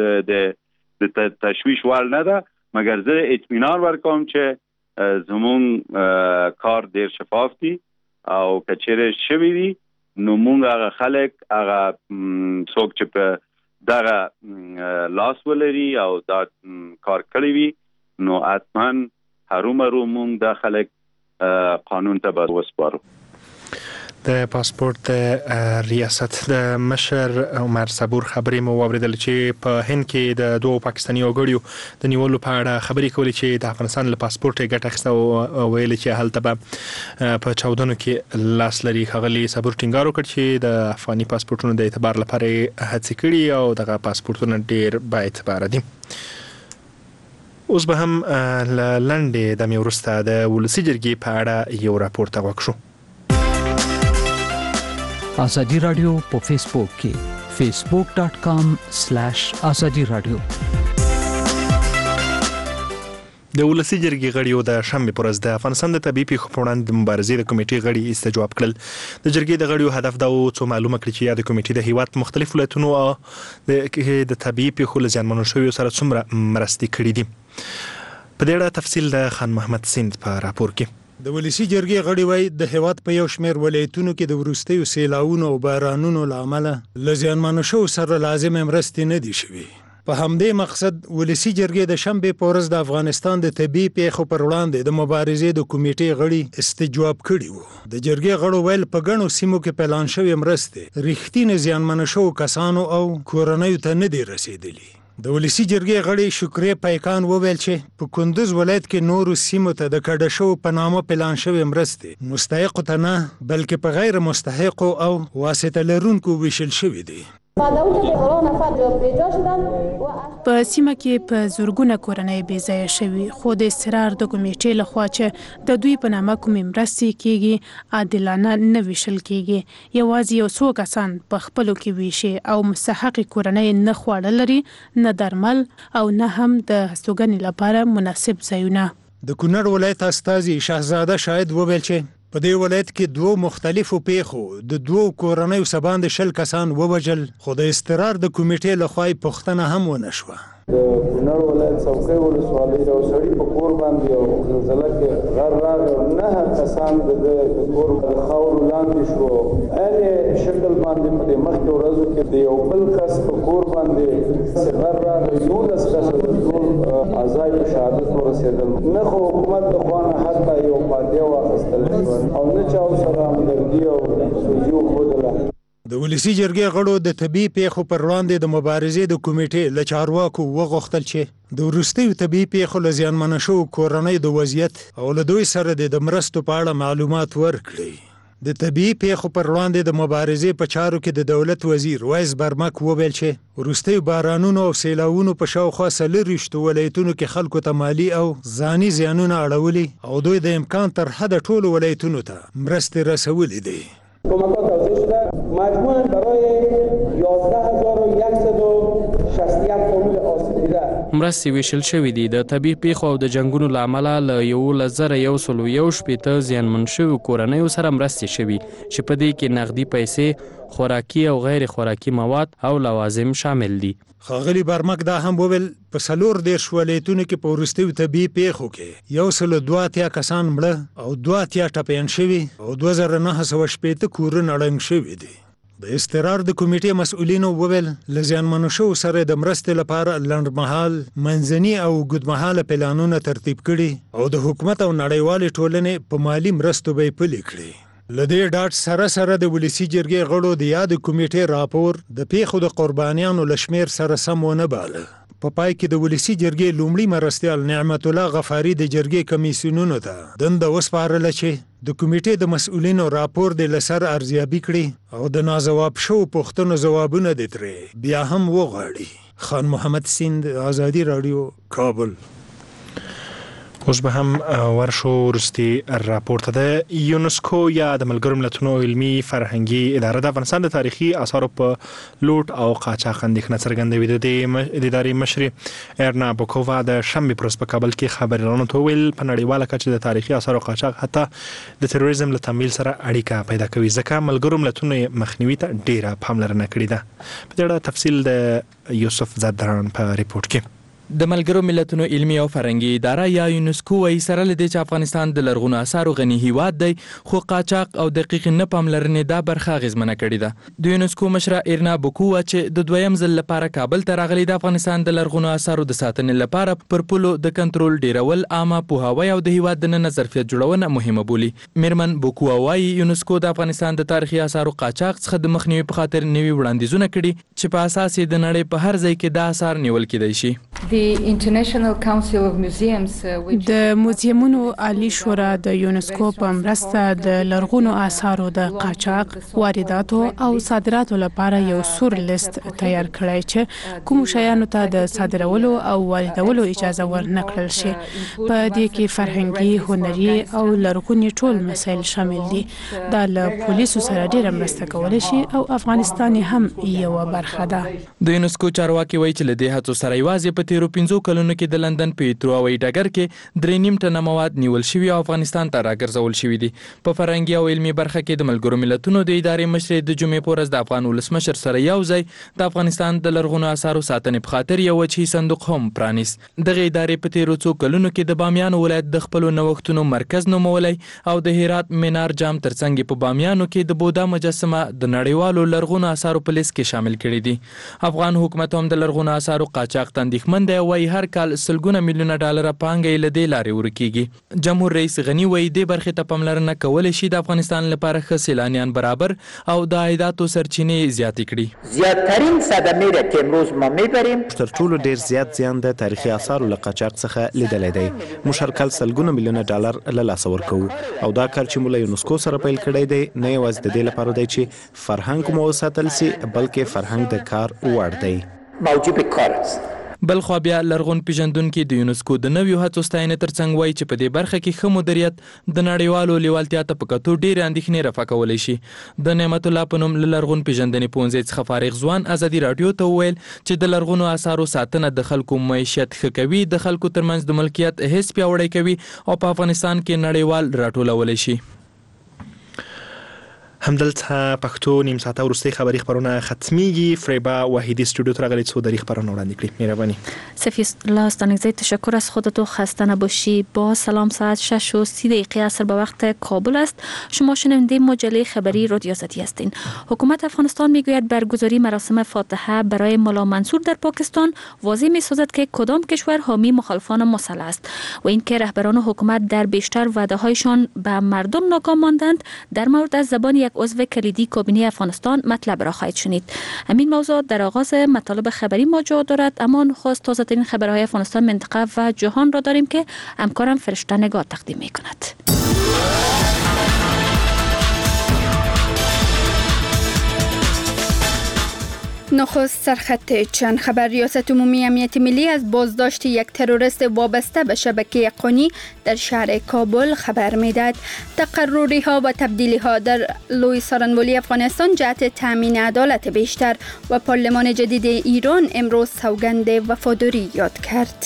د د تشویش وړ نه ده مګر زه اطمینان ورکوم چې زمون کار ډیر شفاف دي او کچره شوی دي نو مونږ هغه خلک هغه څوک چې په دغه لاس ولري او دا کار کړی وي نو حتما هرومرو مونږ د خلک قانون ته به وسپارو. د پاسپورت ریاست د مشر عمر صبور خبرې مو واوریدل چې په هند کې د دوه پاکستاني وګړو د نیولو په اړه خبرې کولې چې د افغانستان له پاسپورت یې ګټه اخیسته او ویل چې هلته به په چاودنو کې لاس لري. ښاغلي صبور ټینګار وکړ چې د افغاني پاسپورتونو د اعتبار لپاره هڅې کړي او دغه پاسپورتونه ډیر با اعتبار دي. اوس به هم لنډې دمې وروسته د ولسي جرګې په اړه یو راپور ته غوږ شو. ازادي رادیو په فیسبوک کې facebook dot com slash azadi radio. د ولسي جرګې غړیو د شنبې پر ورځ د افغانستان د طبي پیښو په وړاندې د مبارزې د کمیټې غړي استجواب کړل. د جرګې د غړیو هدف دا و چې معلومه کړي چې یا د کمیټې د هیواد په مختلفو ولایتونو د د طبي پیښو له زیانمنو شویو سره څومره مرستې کړي دي. په دې اړه تفصیل د خان محمد سیند په راپور کې. د ولسی جرګې غړي وایي د هیواد په یو شمېر ولایتونو کې د وروستیو سیلاوونو او بارانونو له امله له زیانمنو شوو سره لازمې مرستې نه دي شوي. په همدې مقصد ولسی جرګې د شنبې په ورځ د افغانستان د طبي پیښو پر وړاندې د مبارزې د کمیټې غړي استجواب کړي وو. د جرګې غړو ویل په ګڼو سیمو کې پلان شوې مرستې رښتینې زیانمنو شوو کسانو او کورنیو ته نه دي رسېدلي. د ولسی جرګې غړي شکرې پیکان وویل چې په کندوز ولایت کې نورو سیمو ته د کډه شو په نامه پلان شوی مرستې مستحق ته نه بلکې په غیر مستحق او واسطه لرونکو ویشل شوی دی. په سیمه کې په زورګونه کورنۍ بې ځایه شوي خو د استقرار د کمیټې لخوا چې د دوی په نامه کومې مرستې کیږي عادلانه نه ویشل کیږي. یوازې یو څو کسان په خپلو کې ویشي او مستحق کورنۍ نه خواړه لري نه درمل او نه هم د هستوګنې لپاره مناسب ځایونه. د کونړ ولایت استازي شهزاده شاهد وویل چې په دې ولایت کې دوه مختلفو پیښو د دوه کورنیو سباند شل کسان ووجل خو د استقرار د کمیټې لخوا پوښتنه هم ونه شوه. د کونړ ولایت څوکۍ ولسوالۍ د سړي په کور باندې او زلزله کې غر راغی نه کسان د کور په خاورو لاندې شو. ان شکل باندې په مخکې ورځو کې د یو بل کس په کور باندې غر راغی یولس کس د ټول اعضای په شهادت ورسېدل نه خو حکومت د خوانه حتی یو پاتې واخیستل او نه چا سره همدردي او سوجي وښودله. د ولسی جرګې غړو د طبي پیښو پر وړاندې د مبارزې د کمیټې له چارواکو وغوښتل چې د وروستیو طبي پیښو له زیانمنو شوو کورنیو د وضعیت او له دوی سره د مرستو په اړه معلومات ورکړي. د طبي پیښو پر وړاندې د مبارزې په چارو کې د دولت وزیر وایس برمک وویل چې وروستیو بارانونو او سیلاوونو په شاوخوا څلرویشتو ولایتونو کې خلکو ته مالي او ځاني زیانونه اړولي او دوی د امکان تر حده ټولو ولایتونو ته مرستې رسولې دي. کمکات توزیع شده مجموعاً برای یازده هزار و صد و شصت و یک فامیل آسیب دیده. مرستې ویشل شوې دي د طبي پیښو او د جنګونو له امله له یولس زره یو سل یو شپېته زیانمن شویو کورنیو سره مرستې شوي چې په دې کې نغدي پیسې خوراکي او غیر خوراکي مواد او لوازم شامل دي. ښاغلي برمک دا هم وویل په څلور دېرش ولایتونو کې په وروستیو طبي پیښو کې یو سل دوه اتیا کسان مړه او دوه اتیا ټپیان شوي او دوه زره نهه سوه شپېته کورونه ړنګ شوي دي. د استقرار د کمیټې مسؤلینو وویل له زیانمنو شوو سره د مرستې لپاره لنډمهال منځني او اوږدمهاله پلانونه ترتیب کړي او د حکومت او نړیوالې ټولنې په مالي مرستو به یې پلي کړي. له دې ډاډ سره سره د ولسی جرګې غړو د یاد کمیټې راپور د پیښو د قربانیانو له شمېر سره سم ونه باله. په پای کې د ولسی جرګې لومړي مرستیال نعمت الله غفاري د جرګې کمیسیونونو ته دنده وسپارله چې د کمیټې د مسؤلینو راپور د لسر ارزیابي کړي او د ناځواب شوو پوښتنو ځوابونه د ترې بیا هم وغواړي. خان محمد سیند، آزادي راډیو، کابل. اوس به هم ورشو وروستي راپور ته. د یونسکو یا د ملګرو ملتونو علمي فرهنګي اداره د افغانستان د تاریخي اثارو په لوټ او قاچاق اندېښنه څرګندوي. د ادارې مشرې ایرنا بوکووا د شنبې په ورځ په کابل کې خبریالانو ته وویل په نړیواله کچه د تاریخي اثارو قاچاق حتی د تروریزم له تمویل سره اړیکه پیدا کوي ځکه ملګرو ملتونو مخنیوي ته ډیره پاملرنه کړې ده. په دې اړه تفصیل د یوسف زدران په ریپورت کې. د ملګرو ملتونو علمي او فرهنګي اداره یا یونسکو وايي سره لدې چې افغانستان د لرغونو اثارو غني هیواد دی خو قاچاق او دقیق نه پاملرنې دا برخه اغیزمنه کړې ده. د یونسکو مشره ایرنا بوکووا چې د دویم ځل لپاره کابل ته راغلي د افغانستان د لرغونو اثارو د ساتنې لپاره پر پولو د کنټرول ډیرول عامه پوهاوی او د هیواد د نن ظرفیت جوړونه مهمه بولي. میرمن بوکووا وايي یونسکو د افغانستان د تاریخي اثارو قاچاق څخه د مخنیوي په خاطر نوي وړاندیزونه کړي چې په اساس یې د نړۍ په هر ځای کې دا اثار نیول کېدای شي. د موزیمونو عالی شورا د یونسکو په مرسته د لرغونو آثارو د قاچاق، وارداتو او صادراتو لپاره یو سور لیست تیار کړی چې کوم شیانو ته د صادرولو او واردولو اجازه ورنکړل شي. په دې کې فرهنګي، هنري او لرغوني ټول مسایل شامل دي. دا له پولیسو سره ډیره مرسته کولی شي او افغانستان هم یو برخه ده. د یونسکو چارواکي وایي چې له دې هڅو سره یوازې په تیرو پنځو کلونو کې د لندن په هیترو هوایي ډګر کې درې نیم ټنه مواد نیول شوي او افغانستان ته راګرځول شوي دي. په فرهنګي او علمي برخه کې د ملګرو ملتونو د ادارې مشرې د جمعې په ورځ د افغان ولسمشر سره یو ځای د افغانستان د لرغونو اثارو ساتنې په خاطر یو وجهي صندوق هم پرانیست. دغه ادارې په تیرو څو کلونو کې د بامیان ولایت د خپلو نوښتونو مرکز نومولی او د هرات مینار جام ترڅنګ په بامیانو کې د بودا مجسمه د نړیوالو لرغونو اثارو په لیست کې شامل کړي دي. افغان حکومت هم د لرغونو اثارو قاچاق ته اندېښمن دی بیا وایي هر کال سلګونه میلیونه ډالر پانګه له دې لارې ورکیږي. جمهور رئیس غنی وایي دې برخې ته پاملرنه کولی شي د افغانستان لپاره ښه سیلانیان برابر او د عایداتو سرچینې زیاتې کړي. زیاترین صدمه را که امروز ما میبریم تر ټولو ډیر زیات زیان د تاریخي آثارو له قاچاق څخه لیدلی دی. موږ هر کال سلګونه میلیونه ډالر له لاسه ورکوو او دا کار چې مو له یونسکو سره پیل کړی دی نه یوازې د دې لپاره دی چې فرهنګ مو وساتل سي بلکې فرهنګ د کار وړ دی. موجب کار است. بل خو بیا لرغون پیژندونکي د یونسکو د نویو هڅو ستاینې ترڅنګ وایي چې په دې برخه کې ښه مدیریت د نړیوالو لیوالتیا ته په کتو ډېرې اندېښنې رفع کولی شي. د نعمت الله په نوم له لرغون پیژندنې پوهنځي څخه فارغ ځوان ازادي راډیو ته وویل چې د لرغونو آثارو ساتنه د خلکو معیشت ښه کوي، د خلکو ترمنځ د ملکیت حس پیاوړی کوي او په افغانستان کې نړیوال راټولولی شي. همدلته پښتو نیم ساعته وروستۍ خبري خبرونه ختميږي. فریبا وحیدی استودیو ته راغلید څو دقیقې خبرونه وړاندې کړي. مهرباني. سفی الله استانگزی تشکر از خودت و خسته نباشی. با سلام ساعت شش و سی دقیقه عصر به وقت کابل است. شما شنونده مجله خبری رادیو آزادی هستین. حکومت افغانستان میگوید برگزاری مراسم فاتحه برای ملا منصور در پاکستان واضح میسازد که کدام کشور حامی مخالفان مسلح است و اینکه رهبران حکومت در بیشتر وعده هایشان به مردم ناکام ماندند. در مورد از زبان یک عضو کلیدی کابینه افغانستان مطلب را خواهید شنید. همین موضوع در آغاز مطالب خبری ما جا دارد، اما نخست تازه ترین خبرهای افغانستان، منطقه و جهان را داریم که همکارم فرشته نگاه تقدیم می کند. نخست سرخط چند خبر. ریاست عمومی امنیت ملی از بازداشت یک تروریست وابسته به شبکه قونی در شهر کابل خبر میداد. تقرری ها و تبدیلی ها در لوی سارنوالی افغانستان جهت تامین عدالت بیشتر و پارلمان جدید ایران امروز سوگند وفاداری یاد کرد.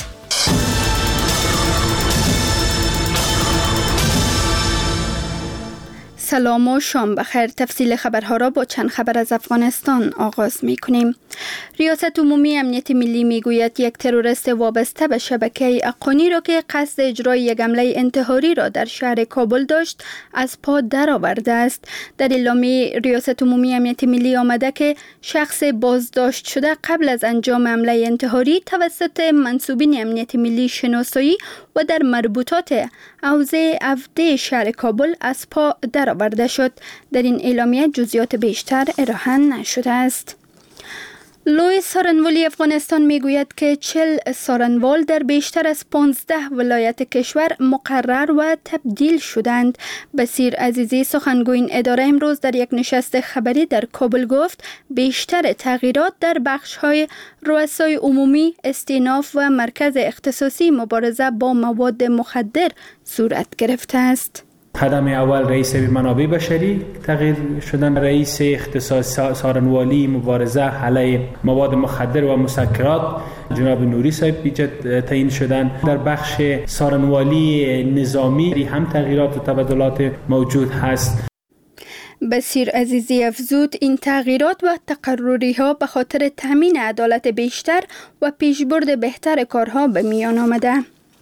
سلام و شام بخیر. تفصیل خبرها را با چند خبر از افغانستان آغاز می کنیم. ریاست عمومی امنیت ملی می گوید یک تروریست وابسته به شبکه اقانی را که قصد اجرای یک حمله انتحاری را در شهر کابل داشت از پا درآورده است. در اعلامیه ریاست عمومی امنیت ملی آمده که شخص بازداشت شده قبل از انجام حمله انتحاری توسط منسوبین امنیت ملی شناسایی و در مربوطات حوزه افده شهر کابل از پا درآورده شد. در این اعلامیه جزئیات بیشتر ارائه نشده است. لوی سارنوالی افغانستان میگوید که چل سارنوال در بیشتر از پانزده ولایت کشور مقرر و تبدیل شدند. بصیر عزیزی سخنگوی این اداره امروز در یک نشست خبری در کابل گفت بیشتر تغییرات در بخش‌های رؤسای عمومی، استیناف و مرکز اختصاصی مبارزه با مواد مخدر صورت گرفته است. قدم اول رئیس منابع بشری تغییر شدن، رئیس اختصاص سارنوالی مبارزه علیه مواد مخدر و مسکرات جناب نوری صاحب ایجاد تعیین شدن. در بخش سارنوالی نظامی هم تغییرات و تبدلات موجود هست. بصیر عزیزی افزود این تغییرات و تقرری ها به خاطر تامین عدالت بیشتر و پیشبرد بهتر کارها به میان آمده.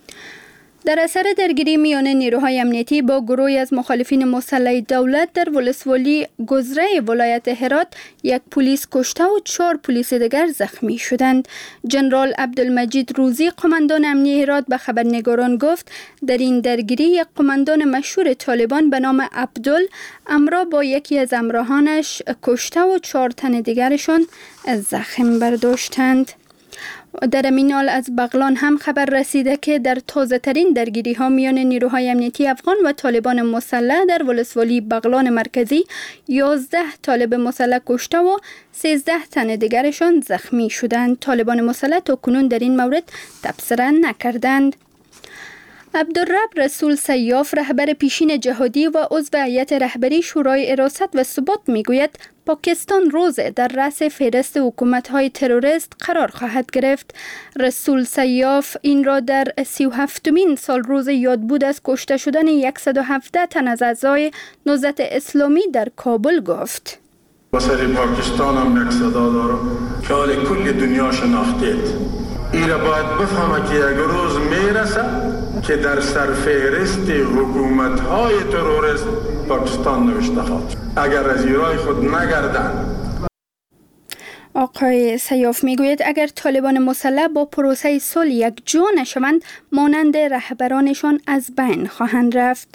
در اثر درگیری میان نیروهای امنیتی با گروهی از مخالفین مسلح دولت در ولسوالی گذره ولایت هرات یک پلیس کشته و چهار پلیس دیگر زخمی شدند. جنرال عبدالمجید روزی قماندان امنیتی هرات به خبرنگاران گفت در این درگیری یک قماندان مشهور طالبان به نام عبدل امرا با یکی از همراهانش کشته و چهار تن دیگرشان زخم برداشتند. در این حال از بغلان هم خبر رسیده که در تازه ترین درگیری ها میان نیروهای امنیتی افغان و طالبان مسلح در ولسوالی بغلان مرکزی یازده طالب مسلح کشته و سیزده تن دیگرشان زخمی شدند. طالبان مسلح تا کنون در این مورد تبصره نکردند. عبدالرب رسول سیاف رهبر پیشین جهادی و عضو هیئت رهبری شورای حراست و ثبات میگوید پاکستان روز در رأس فهرست حکومت‌های تروریست قرار خواهد گرفت. رسول سیاف این را در سی و هفتمین سال روز یادبود از کشته شدن صد و هفده تن از اعضای نهضت اسلامی در کابل گفت. واسه پاکستان هم یک صدا دارم که حال کل دنیا شناختید. این را باید بفهمه که یک روز میرسه که در سرفهرست حکومت‌های تروریست پاکستان نوشته خواهد. اگر از ایرای خود نگردن. آقای سیاف میگوید اگر طالبان مسلح با پروسه صلح یک جا نشوند مانند رهبرانشان از بین خواهند رفت.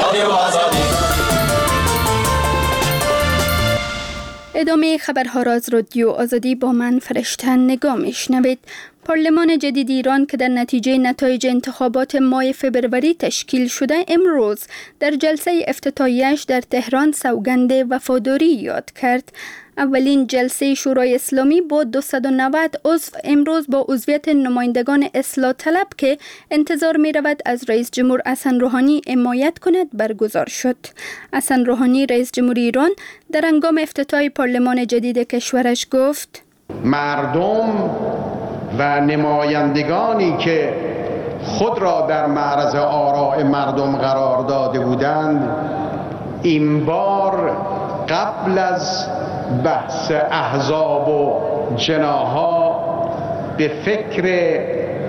ادامه خبرها را از رادیو آزادی با من فرشته نگاه میشنوید. پارلمان جدید ایران که در نتیجه نتایج انتخابات ماه فبروری تشکیل شده امروز در جلسه افتتاحیه‌اش در تهران سوگند وفاداری یاد کرد. اولین جلسه شورای اسلامی با دویست و نود عضو امروز با عضویت نمایندگان اصلاح طلب که انتظار می رود از رئیس جمهور حسن روحانی حمایت کند برگزار شد. حسن روحانی رئیس جمهور ایران در هنگام افتتاح پارلمان جدید کشورش گفت: مردم و نمایندگانی که خود را در معرض آراء مردم قرار داده بودند این بار قبل از بحث احزاب و جناح‌ها به فکر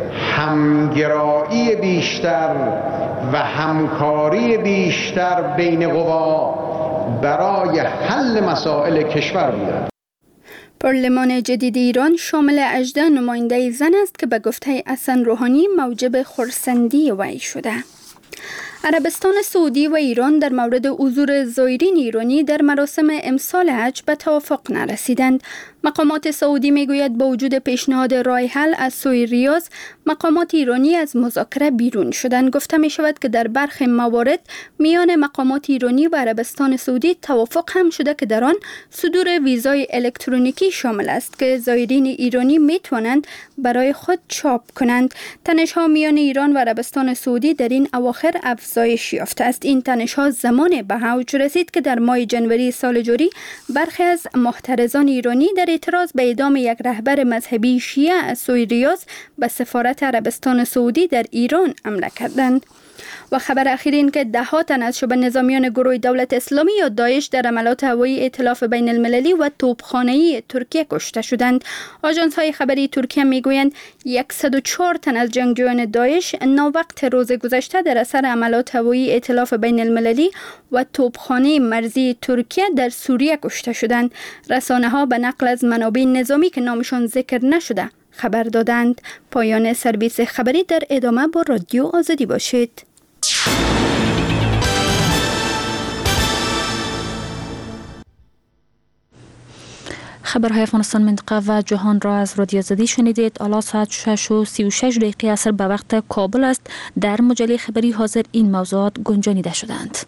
همگرایی بیشتر و همکاری بیشتر بین قوا برای حل مسائل کشور بودند. پارلمان جدید ایران شامل هجده نماینده زن است که به گفته حسن روحانی موجب خرسندی وی شده. عربستان سعودی و ایران در مورد حضور زائرین ایرانی در مراسم امسال حج به توافق نرسیدند. مقامات سعودی میگوید با وجود پیشنهاد رای حل از سوی ریاض، مقامات ایرانی از مذاکره بیرون شدند. گفته می شود که در برخی موارد میان مقامات ایرانی و عربستان سعودی توافق هم شده که در آن صدور ویزای الکترونیکی شامل است که زائرین ایرانی می توانند برای خود چاپ کنند. تنش‌ها میان ایران و عربستان سعودی در این اواخر افزایش یافته است. این تنش‌ها زمان به اوج رسید که در ماه جنوری سال جاری برخی از محترضان ایرانی در اعتراض به اعدام یک رهبر مذهبی شیعه از سوی ریاض به سفارت عربستان سعودی در ایران حمله کردند. و خبر اخیر این که ده ها تن از شبه نظامیان گروه دولت اسلامی یا داعش در حملات هوایی ائتلاف بین المللی و توپخانه‌ای ترکیه کشته شدند. آژانس های خبری ترکیه میگویند صد و چهار تن از جنگجویان داعش ناوقت روز گذشته در اثر حملات هوایی ائتلاف بین المللی و توپخانه مرزی ترکیه در سوریه کشته شدند. رسانه ها به نقل از منابع نظامی که نامشان ذکر نشده خبر دادند. پایان سرویس خبری. در ادامه با رادیو آزادی باشید. خبرهای افغانستان منطقه و جهان را از رادیو آزادی شنیدید. حالا ساعت شش و سی و شش دقیقه عصر به وقت کابل است. در مجله خبری حاضر این موضوعات گنجانیده شدند.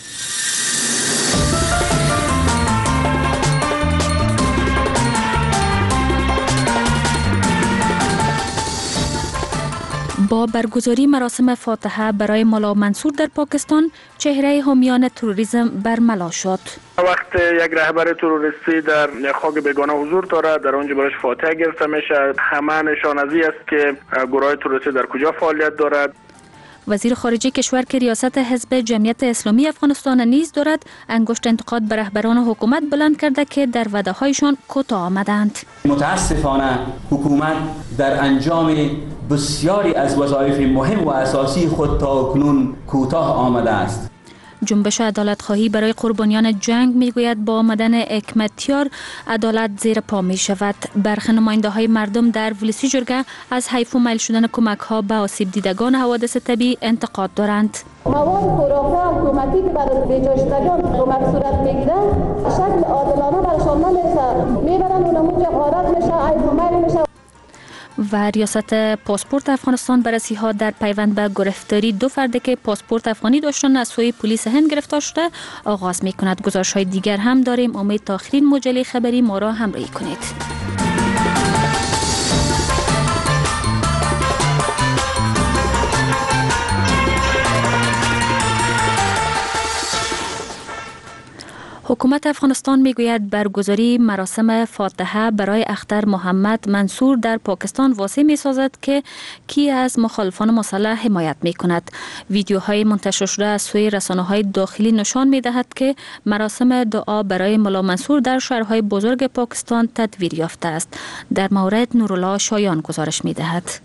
با برگزاری مراسم فاتحه برای مولا منصور در پاکستان، چهره حامیان تروریسم برملا شد. وقت یک رهبر تروریستی در خاک بیگانه حضور دارد، در اونجا برایش فاتحه گرفته میشه. همه نشان از این است که گروه تروریستی در کجا فعالیت دارد. وزیر خارجه کشور که ریاست حزب جمعیت اسلامی افغانستان نیز دارد، انگشت انتقاد به رهبران حکومت بلند کرده که در وعده‌هایشان کوتاه آمدند. متاسفانه حکومت در انجام بسیاری از وظایف مهم و اساسی خود تا اکنون کوتاه آمده است. جنبش عدالت خواهی برای قربانیان جنگ میگوید با آمدن حکمتیار عدالت زیر پا می شود. برخی نماینده های مردم در ولسی جرگه از حیف و میل شدن کمک ها به آسیب دیدگان حوادث طبیعی انتقاد دارند. مواد خوراک‌های حکومتی که برای بی‌جاشتگان کمک صورت میگیره شکل عادلانه برشان نمیرسه، میبرن اونمون غارت میشه، حیف و میل میشه. و ریاست پاسپورت افغانستان بررسی ها در پیوند به گرفتاری دو فرد که پاسپورت افغانی داشتند از سوی پلیس هند گرفتار شده آغاز می کند. گزارش های دیگر هم داریم. امید تا آخرین مجله خبری ما را همراهی کنید. حکومت افغانستان میگوید برگزاری مراسم فاتحه برای اختر محمد منصور در پاکستان واسه می سازد که کی از مخالفان مسلح حمایت می کند. ویدیوهای منتشر شده از سوی رسانه‌های داخلی نشان می دهد که مراسم دعا برای مولا منصور در شهرهای بزرگ پاکستان تدویر یافته است. در مورد نورالله شایان گزارش می دهد.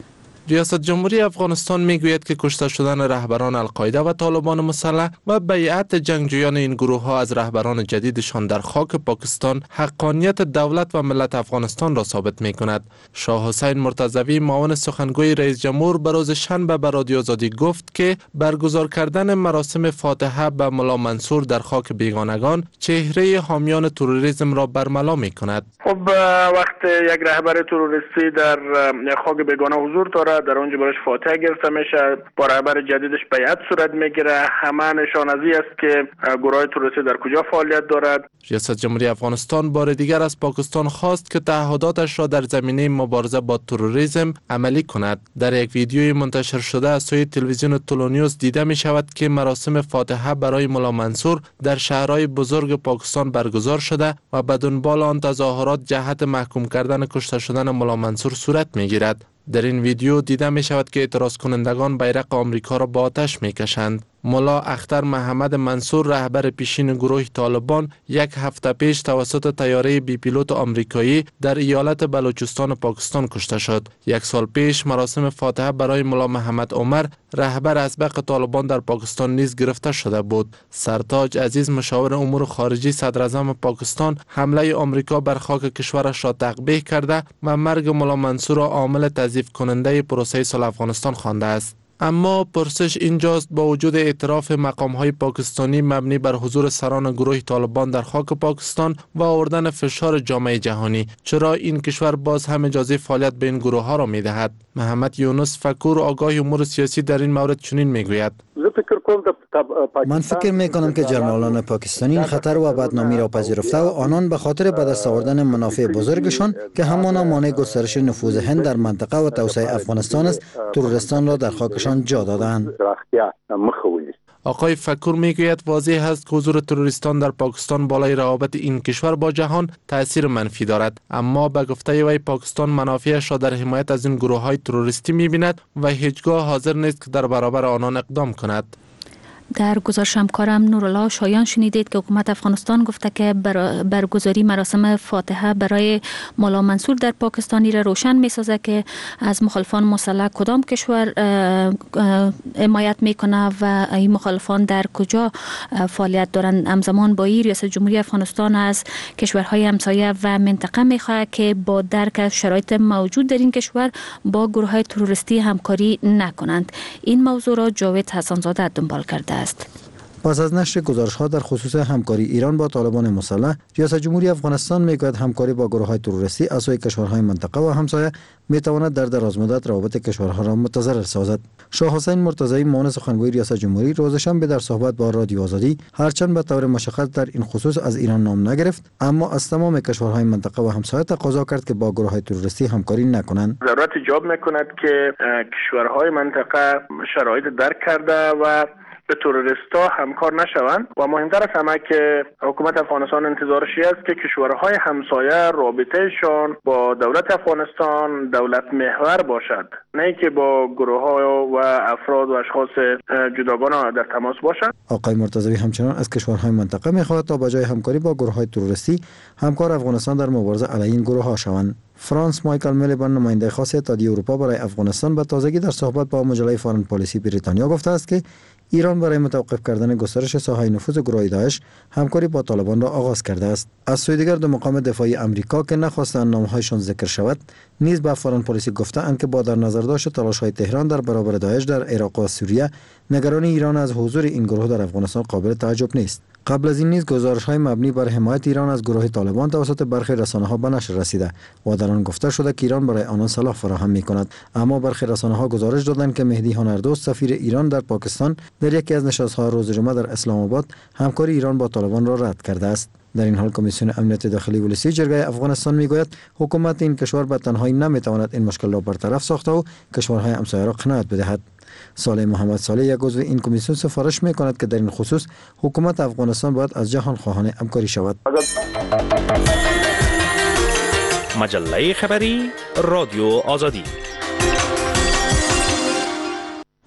ریاست جمهوری افغانستان میگوید که کشته شدن رهبران القاعده و طالبان مسلح و بیعت جنگجویان این گروه ها از رهبران جدیدشان در خاک پاکستان حقانیت دولت و ملت افغانستان را ثابت می کند. شاه حسین مرتضوی معاون سخنگوی رئیس جمهور به روز شنبه به رادیو آزادی گفت که برگزار کردن مراسم فاتحه به ملا منصور در خاک بیگانگان چهره حامیان تروریسم را برملا می کند. خب وقت یک رهبر تروریستی در خاک بیگانه حضور دارد، در اونجا برایش فاتحه گرفته میشه، با رهبر جدیدش بیعت صورت میگیره، همه نشان از این است که گروه تروریستی در کجا فعالیت دارد. ریاست جمهوری افغانستان بار دیگر از پاکستان خواست که تعهداتش را در زمینه مبارزه با تروریسم عملی کند. در یک ویدیوی منتشر شده از سوی تلویزیون تولونیوس دیده می شود که مراسم فاتحه برای ملا منصور در شهرهای بزرگ پاکستان برگزار شده و به دنبال آن تظاهرات جهت محکوم کردن کشته شدن ملا منصور صورت می گیرد. در این ویدیو دیده می شود که اعتراض کنندگان بیرق آمریکا را با آتش می کشند. ملا اختر محمد منصور رهبر پیشین گروه طالبان یک هفته پیش توسط طیاره بی پیلوت آمریکایی در ایالت بلوچستان پاکستان کشته شد. یک سال پیش مراسم فاتحه برای ملا محمد عمر رهبر اسبق طالبان در پاکستان نیز گرفته شده بود. سرتاج عزیز مشاور امور خارجی صدر اعظم پاکستان حمله آمریکا بر خاک کشورش را تقبیح کرده و مرگ ملا منصور را عامل تضعیف کننده پروسه صلح افغانستان خوانده است. اما پرسش اینجاست با وجود اعتراف مقام‌های پاکستانی مبنی بر حضور سران گروه طالبان در خاک پاکستان و آوردن فشار جامعه جهانی، چرا این کشور باز هم اجازه فعالیت به این گروه ها را می‌دهد؟ محمد یونس فکور آگاه امور سیاسی در این مورد چنین میگوید: من فکر می کنم که جنرالان پاکستانی این خطر و بدنامی را پذیرفته و آنان به خاطر به دست آوردن منافع بزرگشان که همانا مانع گسترش نفوذ هند در منطقه و توسعه افغانستان است، تروریستان را در خاکشان جا دادند. آقای فکور میگوید واضح است که حضور تروریستان در پاکستان بالای روابط این کشور با جهان تأثیر منفی دارد، اما به گفته وی پاکستان منافعش را در حمایت از این گروه های تروریستی میبیند و هیچگاه حاضر نیست که در برابر آنان اقدام کند. در گزارش همکارم نورالله شایان شنیدید که حکومت افغانستان گفته که برگزاری مراسم فاتحه برای ملا منصور در پاکستانی را روشن می سازه که از مخالفان مسلح کدام کشور حمایت میکنه و این مخالفان در کجا فعالیت دارند. همزمان با این ریاست جمهوری افغانستان از کشورهای همسایه و منطقه میخواهد که با درک از شرایط موجود در این کشور با گروه های تروریستی همکاری نکنند. این موضوع را جاوید حسن‌زاده دنبال کرده است. پس از نشر گزارش‌ها در خصوص همکاری ایران با طالبان مسلح، ریاست جمهوری افغانستان میگوید همکاری با گروه‌های تروریستی از سوی کشورهای منطقه و همسایه میتواند در درازمدت روابط کشورها را متضرر سازد. شاه حسین مرتضوی معاون سخنگوی ریاست جمهوری روز شنبه در صحبت با رادیو آزادی هرچند به طور مشخص در این خصوص از ایران نام نگرفت، اما از تمام کشورهای منطقه و همسایه تقاضا کرد که با گروه‌های تروریستی همکاری نکنند. ضرورت ایجاب میکند که کشورهای منطقه شرایط درک کرده و به تروریستا همکار نشوند و مهمتر از همه که حکومت افغانستان انتظارش است که کشورهای همسایه رابطهشان با دولت افغانستان دولت محور باشد، نه که با گروه‌ها و افراد و اشخاص جداگانه در تماس باشند. آقای مرتضوی همچنان از کشورهای منطقه می‌خواهد تا بجای همکاری با گروه‌های تروریستی همکار افغانستان در مبارزه علیه این گروه‌ها شوند. فرانس مایکل میلیبان نماینده خاص اتحادیه اروپا برای افغانستان به تازگی در صحبت با مجله فارن پالیسی بریتانیا گفته است که ایران برای متوقف کردن گسترش ساحه نفوذ گروه داعش همکاری با طالبان را آغاز کرده است. از سوی دیگر دو مقام دفاعی آمریکا که نخواستند نامهایشان ذکر شود نیز به فارن پالیسی گفته‌اند که با در نظر داشت تلاش‌های تهران در برابر داعش در عراق و سوریه، نگرانی ایران از حضور این گروه در افغانستان قابل تعجب نیست. قبل از این نیز گزارش‌های مبنی بر حمایت ایران از گروه طالبان توسط برخی رسانه‌ها به نشر رسیده و در آن گفته شده که ایران برای آنان سلاح فراهم می‌کند، اما برخی رسانه‌ها گزارش دادند که مهدی هنردوست سفیر ایران در پاکستان در یکی از نشست‌های روز جمعه در اسلام آباد همکاری ایران با طالبان را رد کرده است. در این حال کمیسیون امنیت داخلی ولسی جرگه افغانستان میگوید حکومت این کشور به تنهایی نمیتواند این مشکل را برطرف ساخته و کشورهای همسایه را قناعت بدهد. صالح محمد صالح یک عضو این کمیسیون سفارش میکند که در این خصوص حکومت افغانستان باید از جهان خواهان همکاری شود. مجله خبری رادیو آزادی.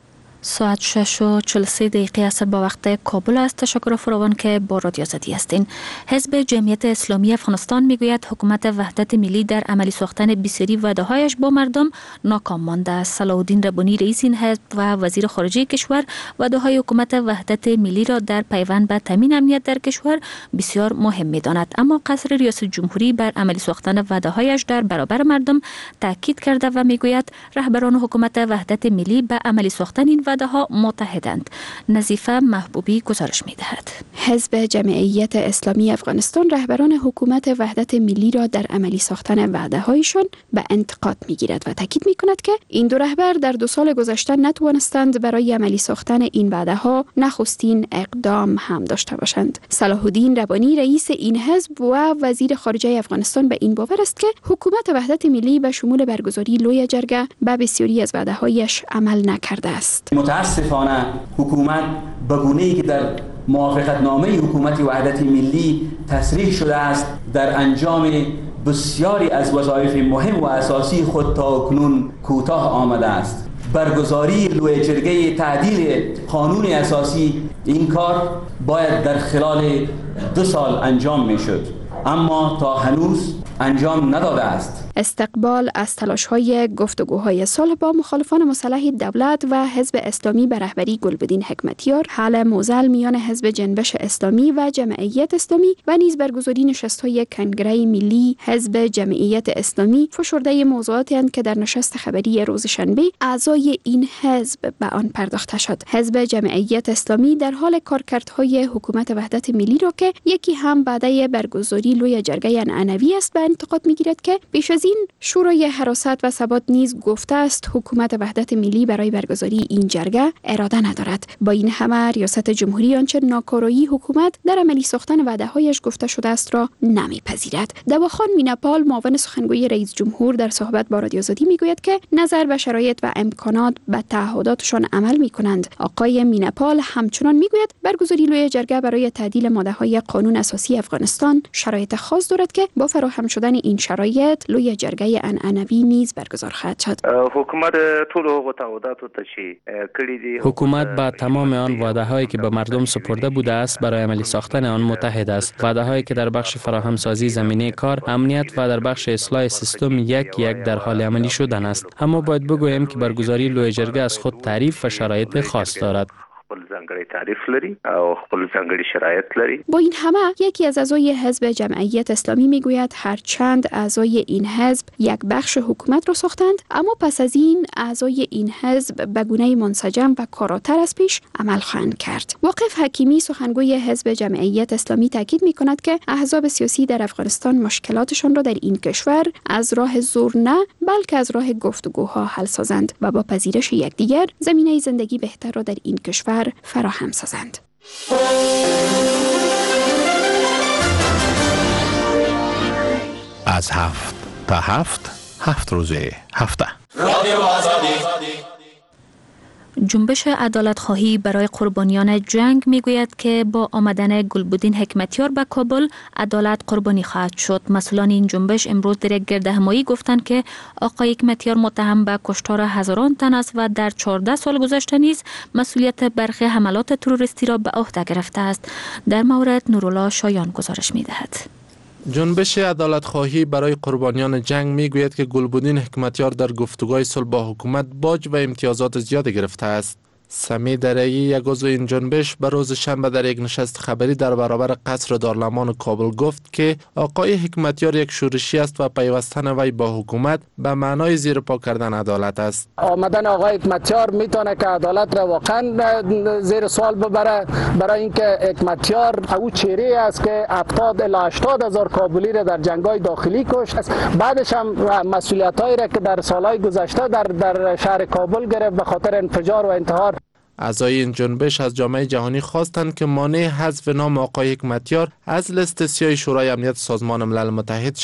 ساعت شش و چهل و سه دقیقه عصر با وقت کابل است. تشکر فراوان که با رادیو آزادی هستین. حزب جمعیت اسلامی افغانستان میگوید حکومت وحدت ملی در عملی ساختن بسیاری وعده‌هایش با مردم ناکام مانده است. صلاح الدین ربانی رئیس این حزب و وزیر خارجه کشور وعده‌های حکومت وحدت ملی را در پیوند به تامین امنیت در کشور بسیار مهم می‌داند، اما قصر ریاست جمهوری بر عملی ساختن وعده‌هایش در برابر مردم تاکید کرده و میگوید رهبران حکومت وحدت ملی به عملی ساختن این وعده‌ها متحدند. نظیفه محبوبی گزارش می‌دهد. حزب جمعیت اسلامی افغانستان رهبران حکومت وحدت ملی را در عملی ساختن وعده‌هایشان به انتقاد می‌گیرد و تاکید می‌کند که این دو رهبر در دو سال گذشته نتوانستند برای عملی ساختن این وعده‌ها نخستین اقدام هم داشته باشند. صلاح الدین ربانی رئیس این حزب و وزیر خارجه افغانستان به این باور است که حکومت وحدت ملی به شمول برگزاری لوی جرگه به بسیاری از وعده‌هایش عمل نکرده است. متاسفانه حکومت به گونه‌ای که در موافقتنامه حکومت وحدت ملی تصریح شده است در انجام بسیاری از وظایف مهم و اساسی خود تا اکنون کوتاه آمده است. برگزاری لوی جرگه تعدیل قانون اساسی این کار باید در خلال دو سال انجام می شد، اما تا هنوز انجام نداده است. استقبال از تلاش‌های گفتگوهای صلح با مخالفان مسلح دولت و حزب اسلامی به رهبری گلبدین حکمتیار، حل موزل میان حزب جنبش اسلامی و جمعیت اسلامی و نیز برگزاری نشست‌های کنگره ملی حزب جمعیت اسلامی فشرده موضوعاتی اند که در نشست خبری روز شنبه اعضای این حزب به آن پرداخته شد. حزب جمعیت اسلامی در حال کارکردهای حکومت وحدت ملی را که یکی هم بعد برگزاری لوی جرگه عنعنوی است به انتقاد می‌گیرد که بیش از این شورای حراست و ثبات نیز گفته است حکومت وحدت ملی برای برگزاری این جرگه اراده ندارد. با این همه ریاست جمهوری آنچه ناکارایی حکومت در عملی ساختن وعده‌هایش گفته شده است را نمیپذیرد. دواخان میناپال معاون سخنگوی رئیس جمهور در صحبت با رادیو آزادی میگوید که نظر به شرایط و امکانات به تعهداتشان عمل میکنند. آقای میناپال همچنان میگوید برگزاری لوی جرگه برای تعدیل ماده‌های قانون اساسی افغانستان شرایط خاص دارد که با فراهم شدن این شرایط لوی جرگه عنعنوی نیز برگزار خواهد شد. حکومت ټول هغه تعهداتو ته چې کړي دي حکومت با تمام آن وعده‌هایی که به مردم سپرده بوده است برای عملی ساختن آن متحد است. وعده‌هایی که در بخش فراهم سازی زمینه کار، امنیت و در بخش اصلاح سیستم یک یک در حال عملی شدن است. اما باید بگوییم که برگزاری لوی جرگه از خود تعریف و شرایط خاص دارد. خپل ځانګړی تعریف لري او خپل ځانګړي شرایط لري. با این همه یکی از اعضای حزب جمعیت اسلامی میگوید هرچند اعضای این حزب یک بخش حکومت را ساختند، اما پس از این اعضای این حزب به گونه منسجم و کاراتر از پیش عمل خواهند کرد. واقف حکیمی سخنگوی حزب جمعیت اسلامی تاکید میکند که احزاب سیاسی در افغانستان مشکلاتشان را در این کشور از راه زور نه بلکه از راه گفتگوها حل سازند و با پذیرش یکدیگر زمینه زندگی بهتر را در این کشور فراهم سازند. از هفت تا هفت هفت روزه هفته رادیو آزادی. جنبش عدالت خواهی برای قربانیان جنگ میگوید که با آمدن گلبدین حکمتیار به کابل عدالت قربانی خواهد شد. مسئولان این جنبش امروز در یک گردهمایی گفتند که آقای حکمتیار متهم به کشتار هزاران تن است و در چهارده سال گذشته نیز مسئولیت برخی حملات تروریستی را به عهده گرفته است. در مورد نورالله شایان گزارش میدهد. جنبش عدالت خواهی برای قربانیان جنگ میگوید که گلبدین حکمتیار در گفتگوهای صلح با حکومت باج و امتیازات زیادی گرفته است. سمی درعی یک عضو این جنبش به روز شنبه در یک نشست خبری در برابر قصر دارالمان کابل گفت که آقای حکمتیار یک شورشی است و پیوستن وی با حکومت به معنای زیر پا کردن عدالت است. آمدن آقای حکمتیار میتونه که عدالت را واقعا زیر سوال ببره، برای اینکه حکمتیار او چهره است که هفتاد الی هشتاد هزار کابلی را در جنگ‌های داخلی کشت. بعدش هم مسئولیت‌هایی را که در سالهای گذشته در در شهر کابل گرفت به خاطر انفجار و انتحار. اعضای این جنبش از جامعه جهانی خواستند که مانع حذف نام آقای حکمتیار از لیست سیاه شورای امنیت سازمان ملل متحد شود.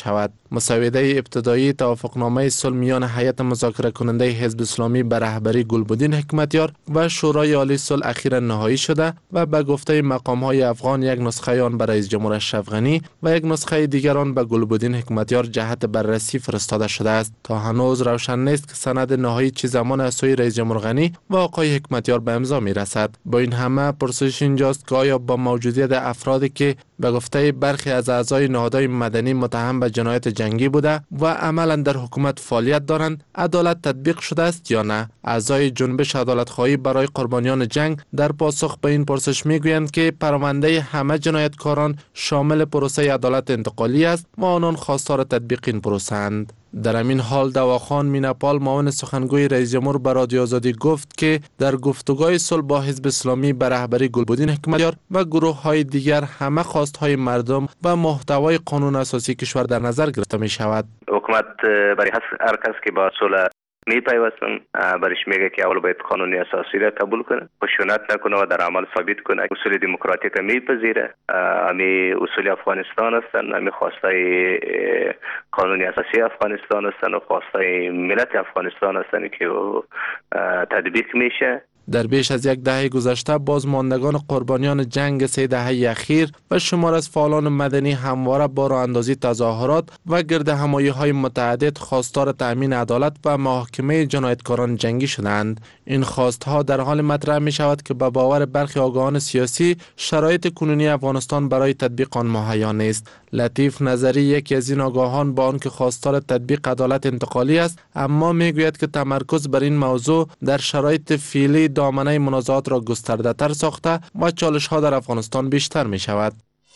مسوده ابتدایی توافقنامه صلح میان هیئت مذاکره کننده حزب اسلامی به رهبری گلبدین حکمتیار و شورای عالی صلح اخیرا نهایی شده و به گفته مقام های افغان یک نسخه آن به رئیس جمهور اشرف غنی و یک نسخه دیگر آن به گلبدین حکمتیار جهت بررسی فرستاده شده است. تا هنوز روشن نیست که سند نهایی چه زمان از سوی رئیس جمهور غنی و آقای حکمتیار به امضا می رسد. با این همه پرسش اینجاست که آیا با موجودیت افرادی که به گفته برخی از اعضای نهادهای مدنی متهم به جنایت جنگی بوده و عملا در حکومت فعالیت دارند عدالت تطبیق شده است یا نه؟ اعضای جنبش عدالت‌خواهی برای قربانیان جنگ در پاسخ به این پرسش میگویند که پرونده همه جنایتکاران شامل پروسه عدالت انتقالی است و آنان خواستار تطبیق این پروسه اند. در همین حال دواخان میناپال معاون سخنگوی رئیس جمهور به رادیو آزادی گفت که در گفتگوهای صلح با حزب اسلامی به رهبری گلبدین حکمتیار و گروه های دیگر همه خواستهای مردم و محتوای قانون اساسی کشور در نظر گرفته می شود. حکومت برای هر کس که با صلح می پیوستن برش میگه که اول باید قانون اساسی را قبول کنه، خشونت نکنه و در عمل ثابت کنه اصول دموکراتیک را میپذیره. امی اصول افغانستان هستن، امی خواستای قانون اساسی افغانستان هستن و خواستای ملت افغانستان هستن که تطبیق میشه. در بیش از یک دهه گذشته بازماندگان قربانیان جنگ سه دهه اخیر و شمار از فعالان مدنی همواره با راه اندازی تظاهرات و گرد همایی های متعدد خواستار تأمین عدالت و محاکمه جنایتکاران جنگی شدند. این خواستها در حال مطرح می شود که به باور برخی آگاهان سیاسی شرایط کنونی افغانستان برای تطبیق آن مهیا نیست. لطیف نظری یکی از این آگاهان با آنکه خواستار تطبیق عدالت انتقالی است، اما میگوید که تمرکز بر این موضوع در شرایط فعلی دامنه منازعات را گسترده تر ساخته و چالش ها در افغانستان بیشتر می شود.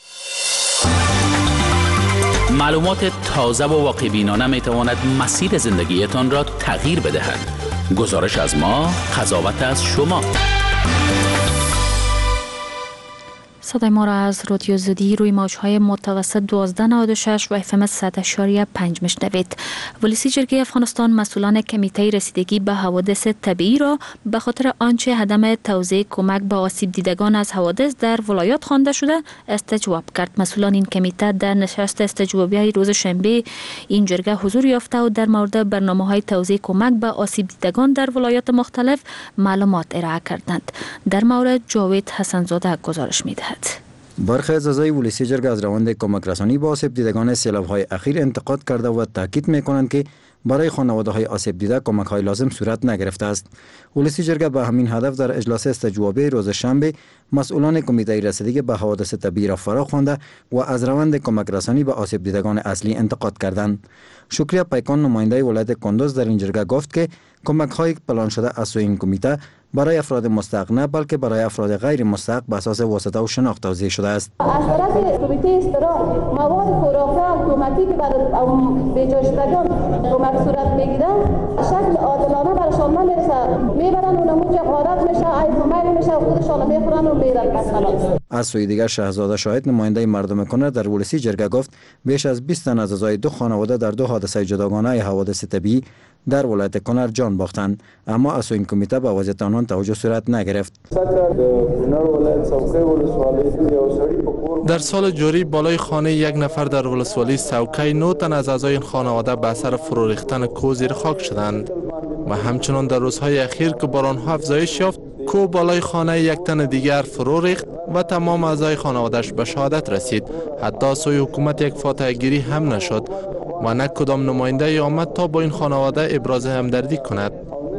معلومات تازه و واقع بینانه می تواند مسیر زندگیتان را تغییر بدهد. گزارش از ما، قضاوت از شما. صدای ما را از رادیو زدی روی موجهای متوسط دوازده نود و شش و اف ام صد و پنج میشنوید. ولسی جرگه افغانستان مسئولان کمیته رسیدگی به حوادث طبیعی را به خاطر آنچه عدم توزیع کمک به آسیب دیدگان از حوادث در ولایات خوانده شده استجواب کرد. مسئولان این کمیته در نشست استجوابی روز شنبه این جرگه حضور یافته و در مورد برنامه‌های توزیع کمک به آسیب دیدگان در ولایات مختلف معلومات ارائه کردند. در مورد جاوید حسنزاده گزارش می‌دهد. برخی از اعضای ولسی جرگه از روند کمک رسانی به آسیب دیدگان سیلاب‌های اخیر انتقاد کرده و تاکید می‌کنند که برای خانواده‌های آسیب دیده کمک‌های لازم صورت نگرفته است. ولسی جرگه به همین هدف در اجلاس استجوابی روز شنبه مسئولان کمیته رسیدگی به حوادث طبیعی را فرا خوانده و از روند کمک رسانی به آسیب دیدگان اصلی انتقاد کردند. شکریه پیکان نماینده ولایت کندوز در این جرگه گفت که کمک‌های پلان شده از سوی این کمیته برای افراد مستحق نه بلکه برای افراد غیر مستحق به اساس واسطه و شناخت توزیع شده است. از طرف کمیته استرا مواد خوراکی و کمکی که برای بجاشتگان کمک صورت میگیره شکل عادلانه برایشان نمیرسه، میبرن اونمون که غارت میشه، ای کمک میشه، خودشان میخورن و میرن بس خلاص. از سوی دیگر شهزاده شاهد نماینده مردم کنر در ولسی جرگه گفت بیش از بیست تن از اعضای دو خانواده در دو حادثه جداگانه حوادث طبیعی در ولایت کنر جان باختند، اما از این کمیته به وضعیت آنان توجه صورت نگرفت. در سال جاری بالای خانه یک نفر در ولسوالی سوکی نه تن از اعضای این خانواده به اثر فرو ریختن کوه زیر خاک شدند و همچنان در روزهای اخیر که بارانها افزایش یافت کوه بالای خانه یک تن دیگر فرو ریخت و تمام اعضای خانواده‌اش به شهادت رسید. حتی سوی حکومت یک فاتحه گیری هم نشد و نه کدام نماینده آمد تا با این خانواده ابراز همدردی کند.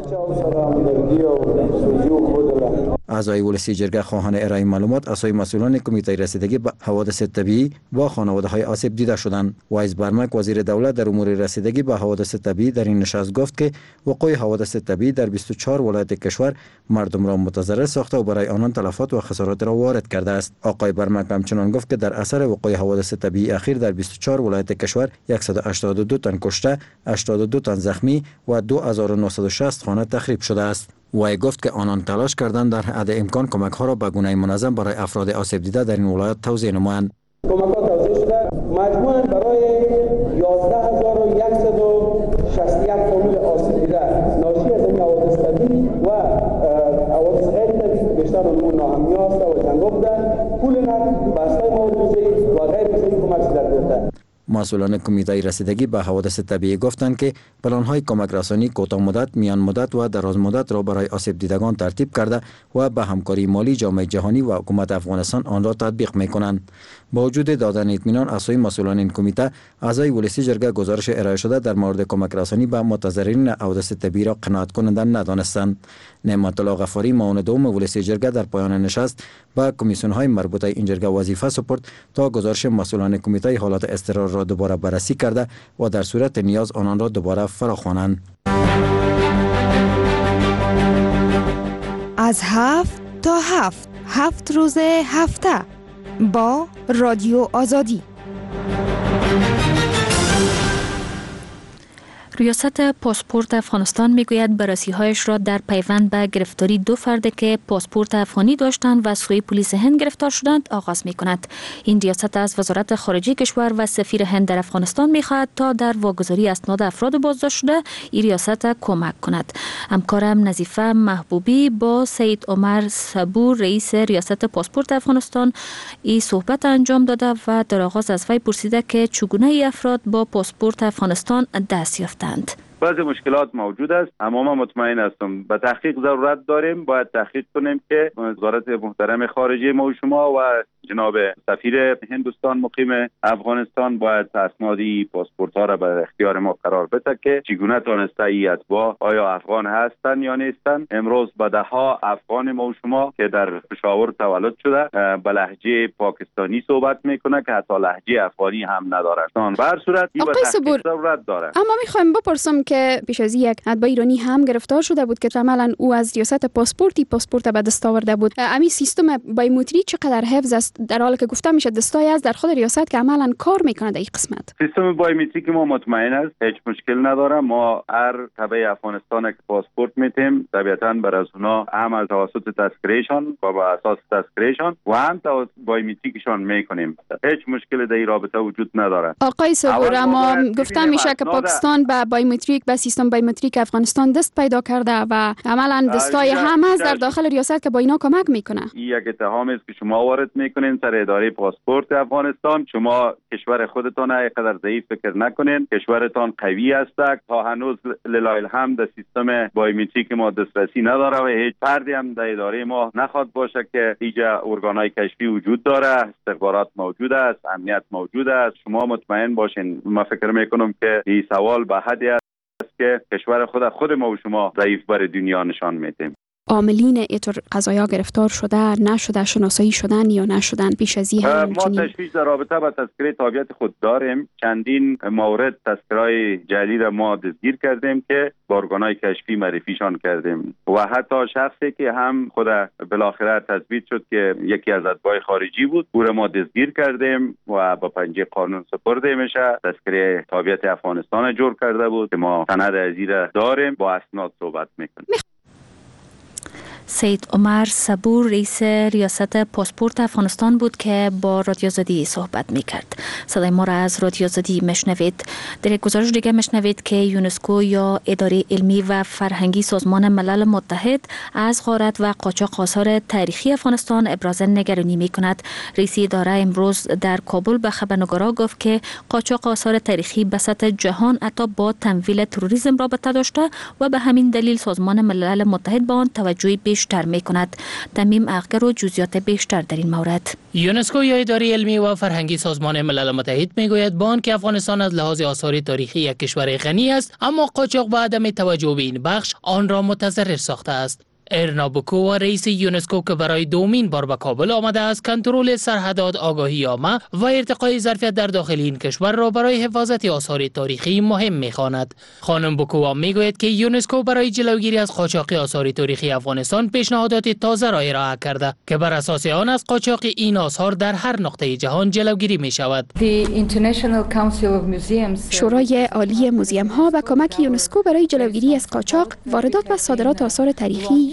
اعضای ولسی جرگه خواهان ارائه معلومات از سوی مسئولان کمیته رسیدگی به حوادث طبیعی با خانواده‌های آسیب دیده شدند. وایس برمک وزیر دولت در امور رسیدگی به حوادث طبیعی در این نشست گفت که وقوع حوادث طبیعی در بیست و چهار ولایت کشور مردم را متضرر ساخته و برای آنان تلفات و خسارات را وارد کرده است. آقای برمک همچنان گفت که در اثر وقوع حوادث طبیعی اخیر در بیست و چهار ولایت کشور صد و هشتاد و دو تن کشته، هشتاد و دو تن زخمی و دو هزار و نهصد و شصت خانه تخریب شده است. وی گفت که آنان تلاش کردند در حد امکان کمک ها را به گونه منظم برای افراد آسیب دیده در این ولایت توزیع نمایند. کمک ها توزیع شده مجموعاً برای یازده هزار و صد و شصت و یک فامیل آسیب دیده ناشی از این حوادث طبیعی و حوادث غیر طبیعی بیشتر اونمون ناهمنی هست و جنگا بوده. پول نقد بسته مواد غذایی و غیر غذایی کمک صورت گرفته. مسئولان کمیته رسیدگی به حوادث طبیعی گفتند که پلان‌های کمک رسانی کوتاه مدت، میان مدت و دراز مدت را برای آسیب دیدگان ترتیب کرده و به همکاری مالی جامعه جهانی و حکومت افغانستان آن را تطبیق می‌کنند. با وجود دادن اطمینان از سوی مسئولان این کمیته، اعضای ولسی جرگه گزارش ارائه شده در مورد کمک رسانی به متضررین حوادث طبیعی را قناعت کننده ندانستند. نعمت الله غفاری معاون دوم ولسی جرگه در پایان نشست به کمیسیون‌های مربوطه این جرگه وظیفه سپرد تا گزارش مسئولان کمیته حالات اضطرار را دوباره بررسی کرده و در صورت نیاز آنان را دوباره فراخوانند. از هفت تا هفت هفت روز هفته با رادیو آزادی. ریاست پاسپورت افغانستان میگوید بررسی‌هایش را در پیوند به گرفتاری دو فرد که پاسپورت افغانی داشتند و سوی پلیس هند گرفتار شدند آغاز می‌کند. این ریاست از وزارت خارجه کشور و سفیر هند در افغانستان می‌خواهد تا در واگذاری اسناد افراد بازداشت شده این ریاست کمک کند. همکارم نظیفه محبوبی با سید عمر صبور رئیس ریاست پاسپورت افغانستان این صحبت انجام داده و در آغاز از وی پرسیده که چگونه ای افراد با پاسپورت افغانستان دست یافتند. بعضی مشکلات موجود است، اما من مطمئن هستم به تحقیق ضرورت داریم. باید تحقیق کنیم که وزارت محترم خارجه ما و شما و جناب سفیر هندوستان مقیم افغانستان باید اسنادی پاسپورت ها را به اختیار ما قرار بده که چگونه تانسته ای اتباع آیا افغان هستند یا نیستند. امروز به ده ها افغان ما و شما که در پشاور تولد شده به لهجه پاکستانی صحبت میکنه که حتی لهجه افغانی هم ندارند. به هر صورت این به تحقیق ضرورت داره. اما میخوایم بپرسم که پیش از یک اتباع ایرانی هم گرفتار شده بود که عملاً او از ریاست پاسپورتی پاسپورت به دست آورده بود. امی سیستم بایومتری چقدر حفظ است در حالی که گفته میشه دستای از در خود ریاست که عملاً کار میکنه در این قسمت؟ سیستم بایومتری که ما مطمئن است هیچ مشکل نداره. ما هر تبع افغانستان که پاسپورت میتیم طبیعتاً بر از اونا هم از توسط تذکرهشان و با اساس تذکرهشان و هم توسط بایومتریکشان میکنیم. هیچ مشکل در این رابطه وجود نداره. آقای صبور، اما گفته میشه که پاکستان به بایومتریک به سیستم بایومتریک افغانستان دست پیدا کرده و عملاً دستای هم از در داخل ریاست که با اینا کمک میکنه. این یک اتهام است که شما وارد میکنین سر اداره پاسپورت افغانستان. شما کشور خودتان اینقدر ضعیف فکر نکنین. کشورتان قوی است. تا هنوز لله الحمد سیستم بایومتریک ما دسترسی نداره و هیچ فردی هم در اداره ما نخواد باشه که اینجا ارگانهای کشفی وجود داره، استخبارات موجود است، امنیت موجود است. شما مطمئن باشین. من فکر میکنم که این سوال به حدی است که کشور خود خود ما و شما ضعیف بر دنیا نشان میدیم. عاملین ایتر قضایا گرفتار شده نشده، شناسایی شدن یا نشدن پیش از این هم ما تشویش در رابطه با تذکره تابعیت خود داریم. چندین مورد تذکرهای جعلی را ما دستگیر کردیم که با ارگانهای کشفی معرفیشان کردیم و حتی شخصی که هم خود بالاخره تثبیت شد که یکی از اتباع خارجی بود او را ما دستگیر کردیم و با پنجه قانون سپرده میشه. تذکره تابعیت افغانستان جور کرده بود که ما سند از این را داریم، با اسناد صحبت میکنیم. سید عمر صبور رئیس ریاست پاسپورت افغانستان بود که با رادیو آزادی صحبت میکرد. صدای ما را از رادیو آزادی مشنوید. در یک گزارش دیگه مشنوید که یونسکو یا اداره علمی و فرهنگی سازمان ملل متحد از غارت و قاچاق آثار تاریخی افغانستان ابراز نگرانی میکند. رئیس اداره امروز در کابل به خبرنگارا گفت که قاچاق آثار تاریخی به سطح جهان حتی با تمویل تروریسم رابطه داشته و به همین دلیل سازمان ملل متحد به آن توجه بیشتر میکند. تمیم اغگر و جزئیات بیشتر در این مورد. یونسکو یا اداره علمی و فرهنگی سازمان ملل متحد میگوید با آنکه افغانستان از لحاظ آثار تاریخی یک کشور غنی است، اما قاچاق و عدم توجه به این بخش آن را متضرر ساخته است. ارنا بوکو رئیس یونسکو که برای دومین بار به کابل آمده است، کنترل سرحدات، آگاهی عامه و ارتقای ظرفیت در داخل این کشور را برای حفاظت آثار تاریخی مهم می‌خواند. خانم بوکو میگوید که یونسکو برای جلوگیری از قاچاق آثار تاریخی افغانستان پیشنهادات تازه را ارائه کرده که بر اساس آن از قاچاق این آثار در هر نقطه جهان جلوگیری می‌شود. شورای عالی موزیم ها و کمک یونسکو برای جلوگیری از قاچاق، واردات و صادرات آثار تاریخی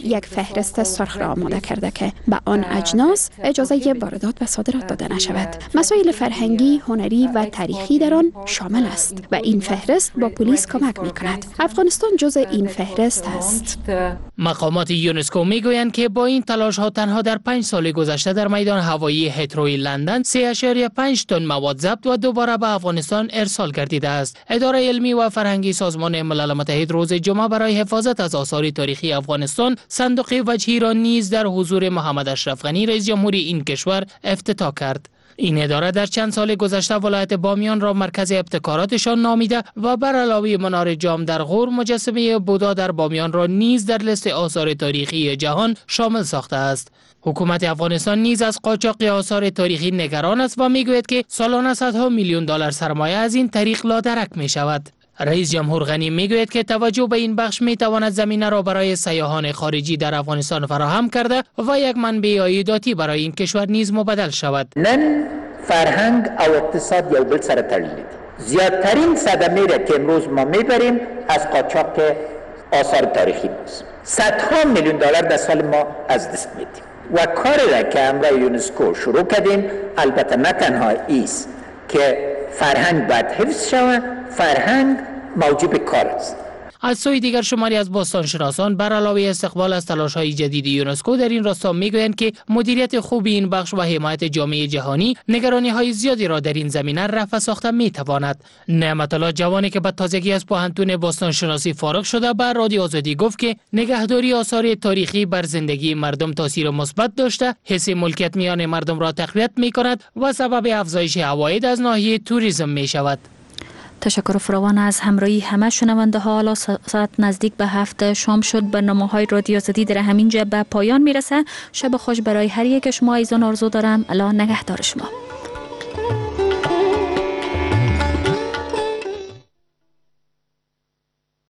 یک فهرست سرخ را آماده کرده که به آن اجناس اجازه واردات و صادرات داده نشود. مسائل فرهنگی، هنری و تاریخی در آن شامل است و این فهرست با پلیس کمک می کند. افغانستان جزء این فهرست است. مقامات یونسکو می گویند که با این تلاش ها تنها در پنج سال گذشته در میدان هوایی هیتروی لندن سه اشاریه پنج تن مواد ضبط و دوباره به افغانستان ارسال گردیده است. اداره علمی و فرهنگی سازمان ملل متحد روز جمعه برای حفاظت از آثار تاریخی افغانستان صندوق وجهی را نیز در حضور محمد اشرف غنی رئیس جمهوری این کشور افتتاح کرد. این اداره در چند سال گذشته ولایت بامیان را مرکز ابتکاراتشان نامیده و بر علاوه منار جام در غور، مجسمه بودا در بامیان را نیز در لیست آثار تاریخی جهان شامل ساخته است. حکومت افغانستان نیز از قاچاق آثار تاریخی نگران است و میگوید که سالانه صدها میلیون دلار سرمایه از این طریق لادرک می شود. رئیس جمهور غنی میگوید که توجه به این بخش میتواند زمینه را برای سیاحان خارجی در افغانستان فراهم کرده و یک منبع عایداتی برای این کشور نیز مبدل شود. نن فرهنگ او اقتصاد یو بل سره تړلي دي. زیاترین صدمه را که امروز ما میبریم از قاچاق آثار تاریخی است. صدها میلیون دلار در سال ما از دست میدیم و کاری را که امروز یونسکو شروع کردیم البته نه تنها ایست که فرهنگ باید حفظ شود، فرهنگ موجب کار است. از سوی دیگر شماری از باستانشناسان بر علاوه استقبال از تلاش‌های جدید یونسکو در این راستا میگویند که مدیریت خوب این بخش و حمایت جامعه جهانی نگرانی‌های زیادی را در این زمینه رفع ساخته میتواند. نعمت الله جوانی که به تازگی از پوهنتون باستانشناسی فارغ شده بر رادیو آزادی گفت که نگهداری آثار تاریخی بر زندگی مردم تاثیر مثبت داشته، حس ملکیت میان مردم را تقویت میکند و سبب افزایش عواید از ناحیه توریسم میشود. تشکر فراوان از همراهی همه شنونده ها. حالا ساعت نزدیک به هفت شام شد. برنامه های رادیو آزادی در همینجا به پایان میرسه. شب خوش برای هر یک شما ایزان آرزو دارم. الله نگهدار شما.